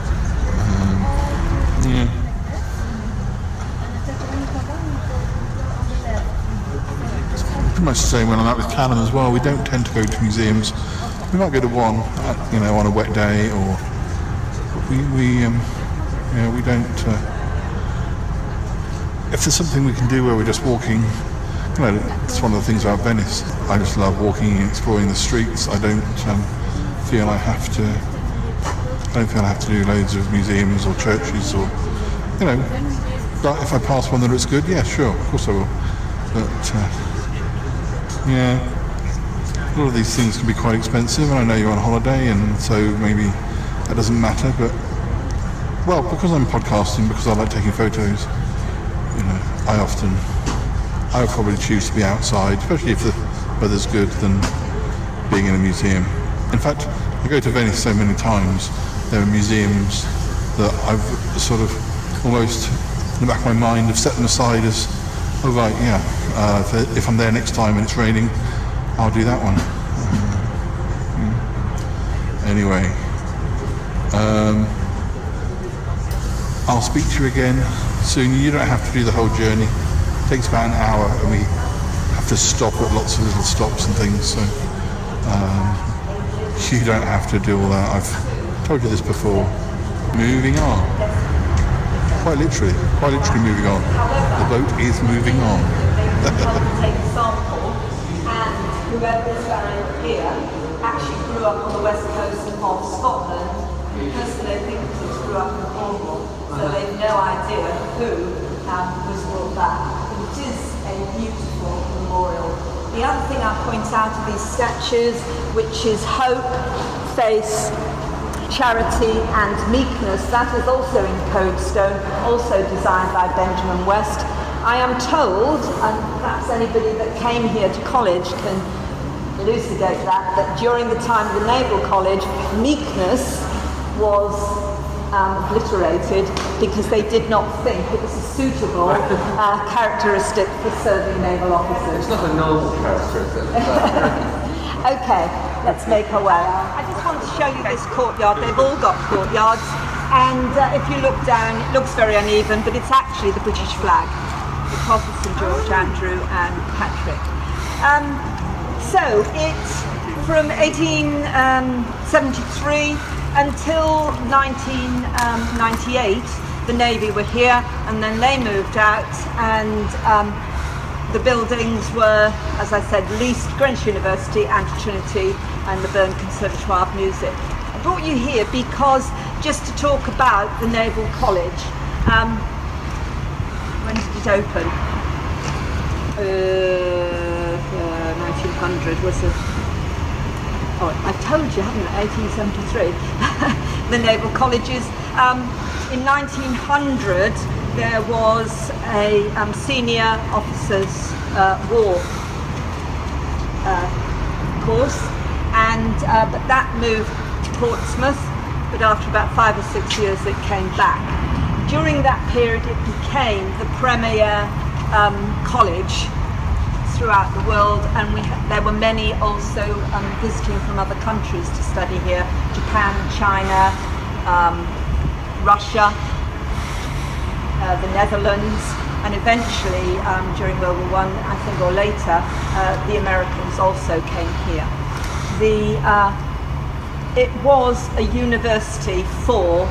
Speaker 4: Pretty much the same when I'm out with Callum as well. We don't tend to go to museums. We might go to one, on a wet day, or we don't. If there's something we can do where we're just walking, it's one of the things about Venice. I just love walking and exploring the streets. I don't feel I have to. I don't feel I have to do loads of museums or churches or, But if I pass one that looks good, yeah, sure, of course I will. But a lot of these things can be quite expensive, and I know you're on holiday, and so maybe that doesn't matter. But because I'm podcasting, because I like taking photos, I would probably choose to be outside, especially if the weather's good, than being in a museum. In fact, I go to Venice so many times, there are museums that I've sort of almost in the back of my mind have set them aside as, oh right, yeah, if I'm there next time and it's raining, I'll do that one. Anyway, I'll speak to you again soon. You don't have to do the whole journey. It takes about an hour and we have to stop at lots of little stops and things, so you don't have to do all that. I've told you this before. Moving on. Quite literally moving on. The boat is moving on.
Speaker 12: Take a sample, and whoever's found here actually grew up on the west coast of Scotland because they think it grew up in Cornwall, so they've no idea who was brought back. It is a beautiful memorial. The other thing I point out are these statues, which is hope, faith, charity and meekness. That is also in Codestone, also designed by Benjamin West. I am told, and perhaps anybody that came here to college can elucidate that during the time of the Naval College, meekness was obliterated because they did not think it was a suitable characteristic for serving naval officers.
Speaker 17: It's not a noble characteristic.
Speaker 12: Okay, let's make our way. I just want to show you this courtyard. They've all got courtyards, and if you look down, it looks very uneven, but it's actually the British flag, because of St George, Andrew and Patrick. So it's from 1873 until 1998, the Navy were here, and then they moved out, and the buildings were, as I said, leased Greenwich University and Trinity and the Bern Conservatoire of Music. I brought you here because just to talk about the Naval College. When did it open? 1900 was it? Oh, I told you, haven't I? 1873. The Naval Colleges. In 1900, there was a senior officers war course, and but that moved to Portsmouth. But after about 5 or 6 years, it came back. During that period, it became the premier college throughout the world, and there were many also visiting from other countries to study here: Japan, China, Russia, the Netherlands, and eventually during World War I, I think, or later, the Americans also came here. It was a university for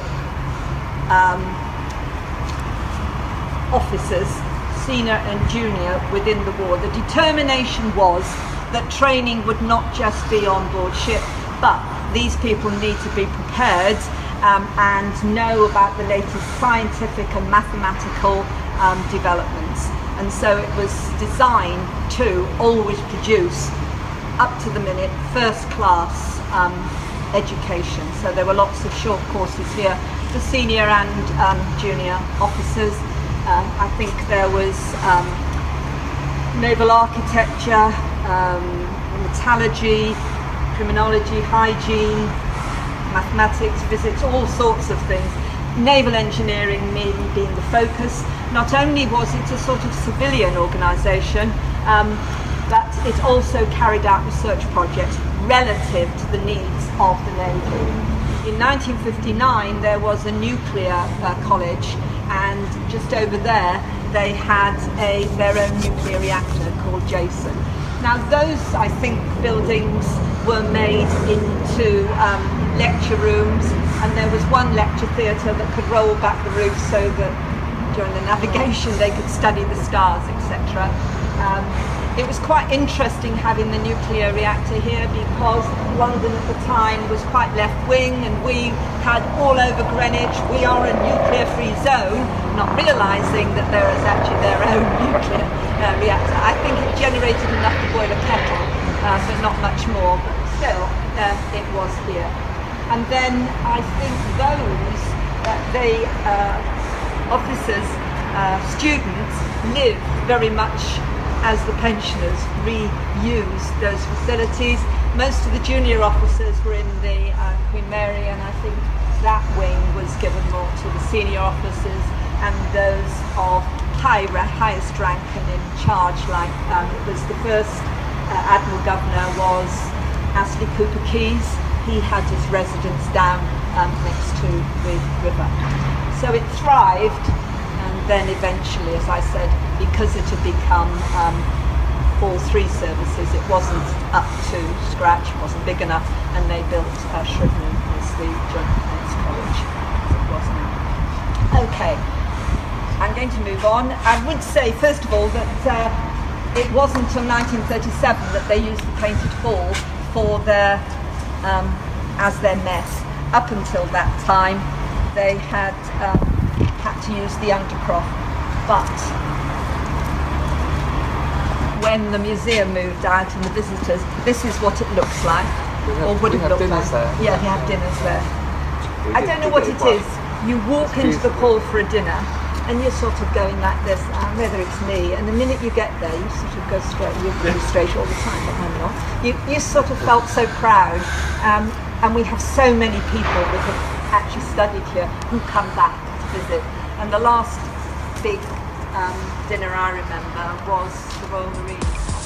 Speaker 12: officers, senior and junior, within the war. The determination was that training would not just be on board ship, but these people need to be prepared and know about the latest scientific and mathematical developments. And so it was designed to always produce up to the minute first class education. So there were lots of short courses here for senior and junior officers. I think there was naval architecture, metallurgy, criminology, hygiene, mathematics, physics, all sorts of things. Naval engineering mainly being the focus. Not only was it a sort of civilian organisation, but it also carried out research projects relative to the needs of the Navy. In 1959 there was a nuclear college, and just over there they had their own nuclear reactor called Jason. Now those, I think, buildings were made into lecture rooms, and there was one lecture theatre that could roll back the roof so that during the navigation they could study the stars, etc. It was quite interesting having the nuclear reactor here because London at the time was quite left-wing, and we had all over Greenwich, we are a nuclear-free zone, not realising that there is actually their own nuclear reactor. I think it generated enough to boil a kettle, but not much more. But still, it was here. And then I think those, officers, students, live very much as the pensioners, reuse those facilities. Most of the junior officers were in the Queen Mary and I think that wing was given more to the senior officers, and those of highest rank and in charge, like it was the first Admiral Governor was Astley Cooper Keyes. He had his residence down next to the river. So it thrived, and then eventually, as I said, because it had become all three services, it wasn't up to scratch, it wasn't big enough, and they built Shribnham as the Joint Defence College, as it was now. Okay, I'm going to move on. I would say, first of all, that it wasn't until 1937 that they used the painted hall for their as their mess. Up until that time, they had to use the undercroft, but when the museum moved out and the visitors, this is what it looks like, or would have looked like. Yeah, they have dinners there. I don't know what it is. You walk into the hall for a dinner, and you're sort of going like this, whether it's me, and the minute you get there, you sort of go straight, you're pretty straight all the time, but I'm not. You sort of felt so proud, and we have so many people that have actually studied here who come back to visit. And the last big dinner I remember was the Royal Marines.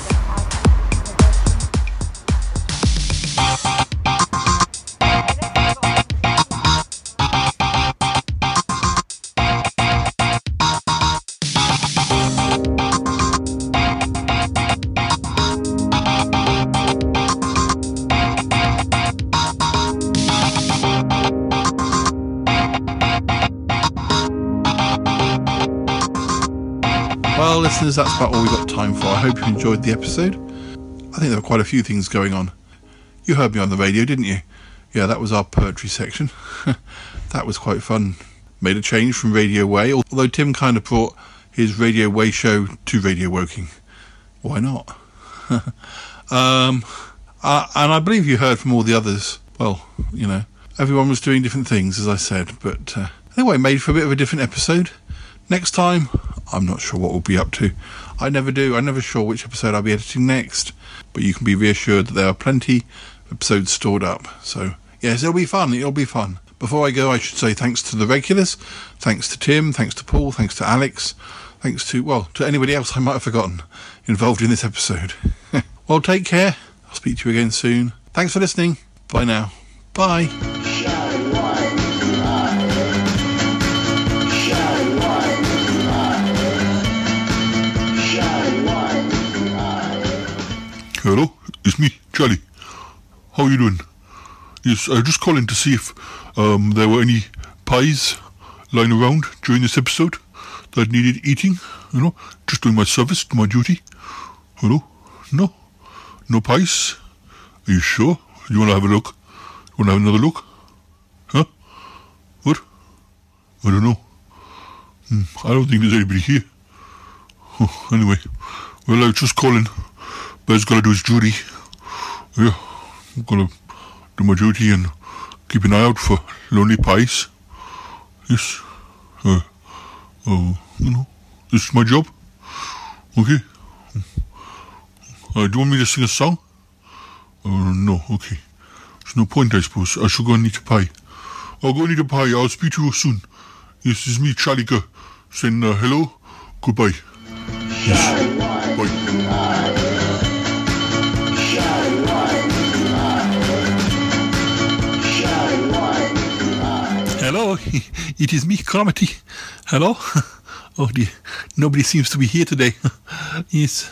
Speaker 4: Well, listeners, that's about all we've got time for. I hope you enjoyed the episode. I think there were quite a few things going on. You heard me on the radio, didn't you? Yeah, that was our poetry section. That was quite fun. Made a change from Radio Way, although Tim kind of brought his Radio Way show to Radio Woking. Why not? And I believe you heard from all the others. Well, you know, everyone was doing different things, as I said, but anyway, made for a bit of a different episode. Next time, I'm not sure what we'll be up to. I never do. I'm never sure which episode I'll be editing next. But you can be reassured that there are plenty of episodes stored up. So, yes, it'll be fun. It'll be fun. Before I go, I should say thanks to the regulars. Thanks to Tim. Thanks to Paul. Thanks to Alex. Thanks to, well, to anybody else I might have forgotten involved in this episode. Well, take care. I'll speak to you again soon. Thanks for listening. Bye now. Bye.
Speaker 7: Hello, it's me, Charlie. How are you doing? Yes, I was just calling to see if there were any pies lying around during this episode that needed eating, you know, just doing my service, my duty. Hello? No? No pies? Are you sure? You want to have a look? You want to have another look? Huh? What? I don't know. I don't think there's anybody here. Oh, anyway, well, I was just calling. Bear's got to do his duty. Yeah, I'm going to do my duty and keep an eye out for lonely pies. Yes. You know, this is my job. Okay. Do you want me to sing a song? No, okay. There's no point, I suppose. I should go and eat a pie. I'll go and eat a pie. I'll speak to you soon. Yes, this is me, Charlie, saying hello, goodbye. Yes, bye.
Speaker 4: Hello, it is me, Cromarty. Hello? Oh dear, nobody seems to be here today. Yes,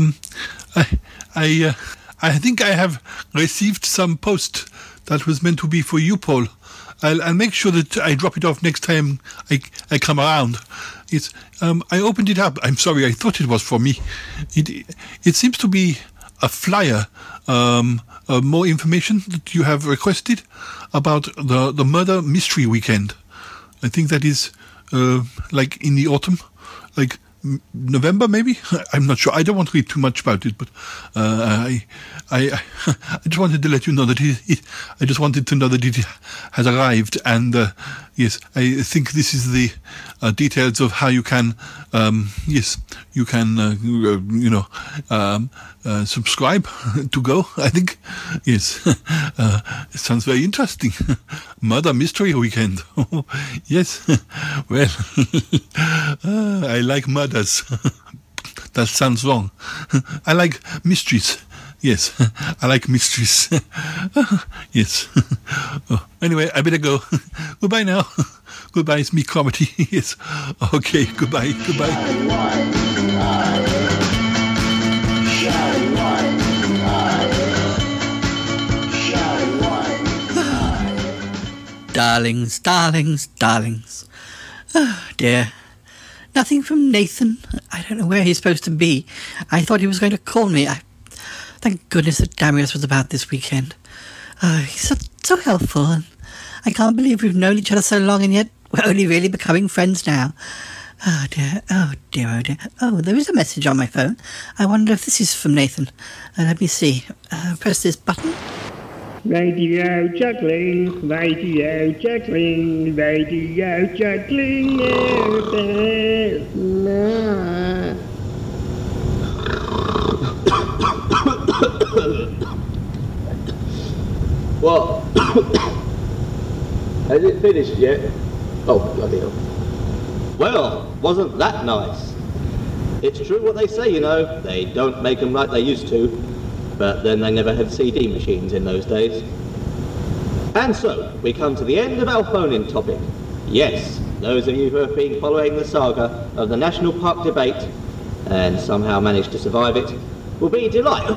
Speaker 4: I think I have received some post that was meant to be for you, Paul. I'll make sure that I drop it off next time I come around. It's I opened it up. I'm sorry, I thought it was for me. It seems to be a flyer. More information that you have requested about the murder mystery weekend. I think that is like in the autumn, like November maybe. I'm not sure. I don't want to read too much about it, but I just wanted to let you know that I just wanted to know that it has arrived, and yes, I think this is the details of how you can, subscribe to Go. I think, yes, it sounds very interesting. Murder Mystery Weekend. Yes, well, I like murders. That sounds wrong. I like mysteries. Yes, I like mysteries. Yes. Oh, anyway, I better go. Goodbye now. Goodbye, it's me, Comedy. Yes. Okay, goodbye.
Speaker 6: Darlings. Oh, dear. Nothing from Nathan. I don't know where he's supposed to be. I thought he was going to call me. Thank goodness that Darius was about this weekend. He's so helpful, and I can't believe we've known each other so long, and yet we're only really becoming friends now. Oh dear. Oh, there is a message on my phone. I wonder if this is from Nathan. Let me see. Press this button.
Speaker 17: Radio juggling.
Speaker 18: What? Has it finished yet? Oh, bloody hell. Well, wasn't that nice? It's true what they say, you know. They don't make them like they used to. But then they never had CD machines in those days. And so, we come to the end of our phone-in topic. Yes, those of you who have been following the saga of the National Park debate, and somehow managed to survive it, will be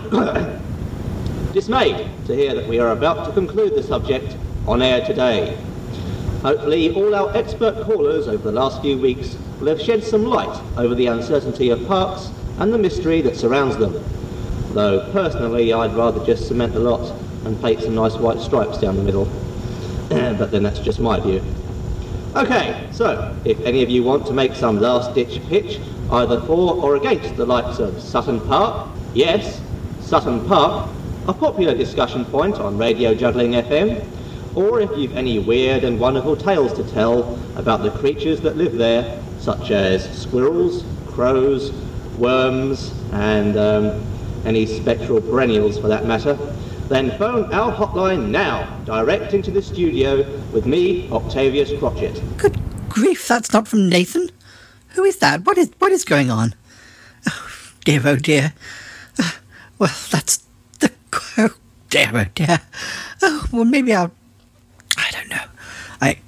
Speaker 18: dismayed to hear that we are about to conclude the subject on air today. Hopefully all our expert callers over the last few weeks will have shed some light over the uncertainty of parks and the mystery that surrounds them. Though personally I'd rather just cement the lot and paint some nice white stripes down the middle. But then that's just my view. Okay, so if any of you want to make some last-ditch pitch either for or against the likes of Sutton Park, yes, Sutton Park, a popular discussion point on Radio Juggling FM, or if you've any weird and wonderful tales to tell about the creatures that live there, such as squirrels, crows, worms, and any spectral perennials for that matter, then phone our hotline now, direct into the studio with me, Octavius Crotchet.
Speaker 6: Good grief, that's not from Nathan. Who is that? What is going on? Oh dear. Well, that's the... Oh dear. Oh, well, maybe I don't know. I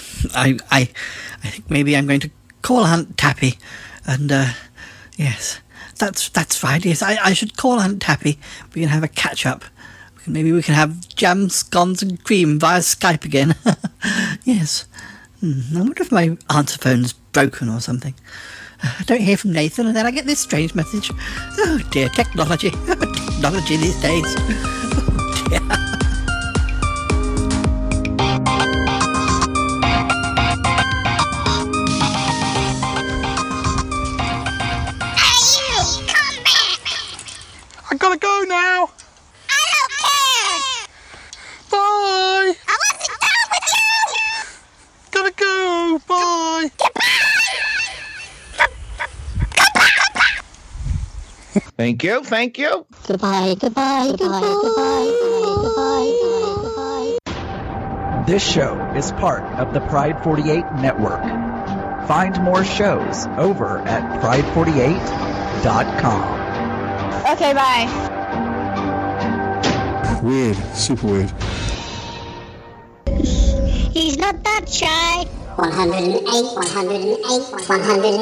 Speaker 6: think maybe I'm going to call Aunt Tappy, and yes, that's right. Yes, I should call Aunt Tappy. We can have a catch up. Maybe we can have jam, scones, and cream via Skype again. Yes. I wonder if my answer phone's broken or something. I don't hear from Nathan, and then I get this strange message. Oh dear, technology. Technology these days. Oh dear.
Speaker 4: I gotta go now.
Speaker 2: I don't care.
Speaker 4: Bye.
Speaker 2: I wasn't done with you.
Speaker 4: Gotta go. Bye.
Speaker 19: Thank you.
Speaker 2: Goodbye.
Speaker 20: This show is part of the Pride 48 network. Find more shows over at pride48.com.
Speaker 14: Okay, bye.
Speaker 4: Weird. Super weird.
Speaker 2: He's not that shy. 108, 108, 108,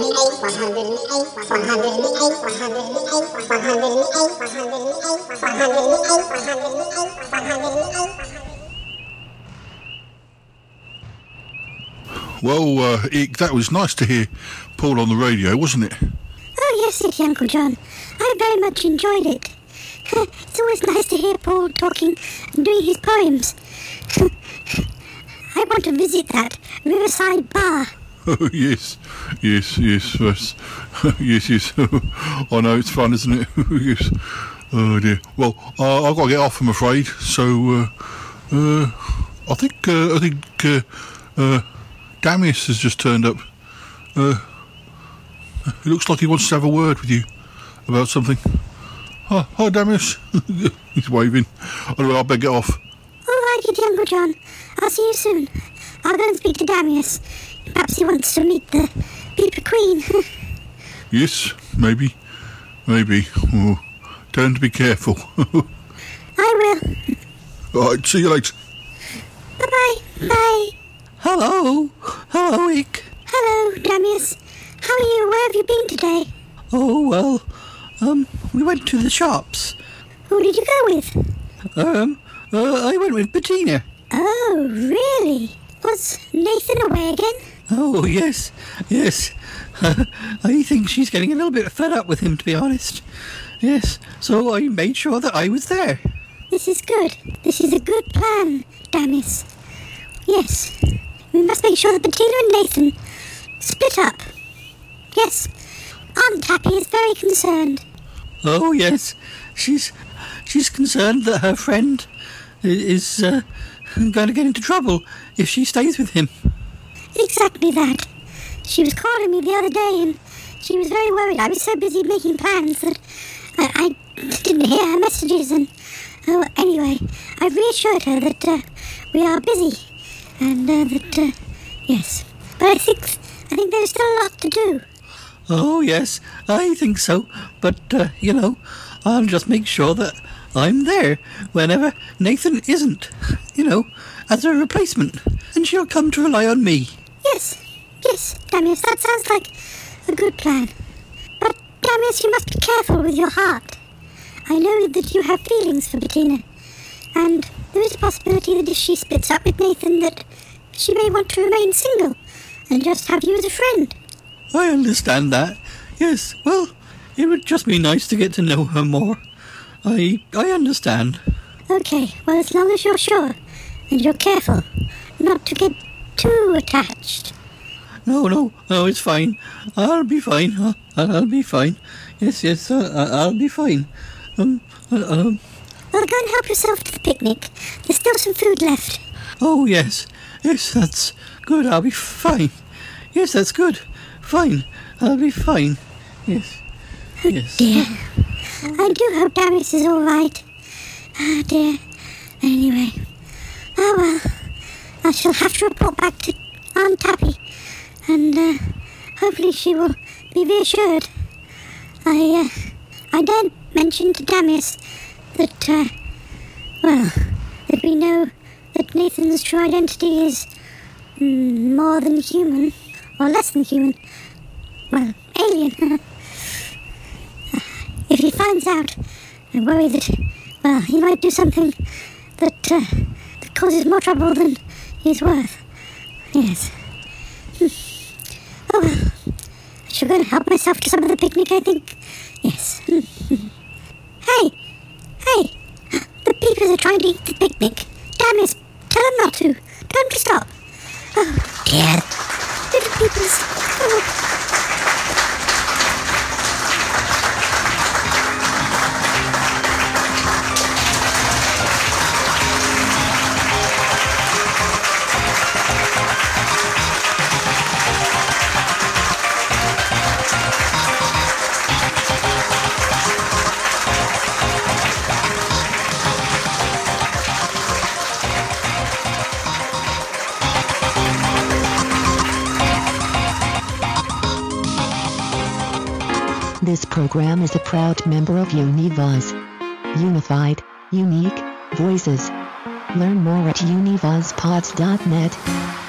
Speaker 2: 108.
Speaker 4: Well, that was nice to hear Paul on the radio, wasn't it?
Speaker 3: Oh, yes, it, Uncle John. I very much enjoyed it. It's always nice to hear Paul talking and doing his poems. I want to visit that Riverside Bar.
Speaker 4: Oh, yes. Yes. I know, it's fun, isn't it? Yes.
Speaker 7: Oh dear. Well, I've got to get off, I'm afraid. So, I think Damius has just turned up. It looks like he wants to have a word with you about something. Hi, Damius. He's waving. Anyway, I better get off.
Speaker 3: All right, Uncle John. I'll see you soon. I'll go and speak to Damius. Perhaps he wants to meet the Beeper Queen.
Speaker 7: Yes, maybe. Oh, tell him to be careful.
Speaker 3: I will.
Speaker 7: All right, see you later.
Speaker 3: Bye-bye. Bye.
Speaker 6: Hello, Ick.
Speaker 3: Hello, Damius. How are you? Where have you been today?
Speaker 6: Oh, well, we went to the shops.
Speaker 3: Who did you go with?
Speaker 6: I went with Bettina.
Speaker 3: Oh, really? Was Nathan away again?
Speaker 6: Oh, yes. I think she's getting a little bit fed up with him, to be honest. Yes, so I made sure that I was there.
Speaker 3: This is good. This is a good plan, Damius. Yes, we must make sure that Bettina and Nathan split up. Yes, Aunt Tappy is very concerned.
Speaker 6: Oh, yes. She's concerned that her friend is going to get into trouble if she stays with him.
Speaker 3: Exactly that. She was calling me the other day and she was very worried. I was so busy making plans that I didn't hear her messages and... Oh, anyway, I've reassured her that we are busy and that, yes. But I think there's still a lot to do.
Speaker 6: Oh, yes, I think so. But, I'll just make sure that I'm there whenever Nathan isn't, as a replacement. And she'll come to rely on me.
Speaker 3: Yes, Damius, that sounds like a good plan. But, Damius, you must be careful with your heart. I know that you have feelings for Bettina, and there is a possibility that if she splits up with Nathan that she may want to remain single and just have you as a friend.
Speaker 6: I understand that. Yes, well, it would just be nice to get to know her more. I understand.
Speaker 3: Okay, well, as long as you're sure and you're careful not to get too attached.
Speaker 6: No, it's fine. I'll be fine. I'll be fine. Yes, I'll be fine.
Speaker 3: Well, go and help yourself to the picnic. There's still some food left.
Speaker 6: Oh, yes, that's good. I'll be fine. Yes, that's good. Fine. I'll be fine. Yes.
Speaker 3: Dear. I do hope Darius is all right. Ah, dear. Anyway. Oh, well. I shall have to report back to Aunt Tappy. And, hopefully she will be reassured. I daren't mention to Damius that, that we know that Nathan's true identity is more than human, or less than human. Well, alien. If he finds out, I worry that, well, he might do something that causes more trouble than he's worth. Yes. Oh, well. I shall go and help myself to some of the picnic, I think. Yes. Hey! The peepers are trying to eat the picnic. Damius, tell them not to. Tell them to stop. Oh, dear. Little peepers. Oh.
Speaker 2: This program is a proud member of Univaz. Unified, unique, voices. Learn more at univazpods.net.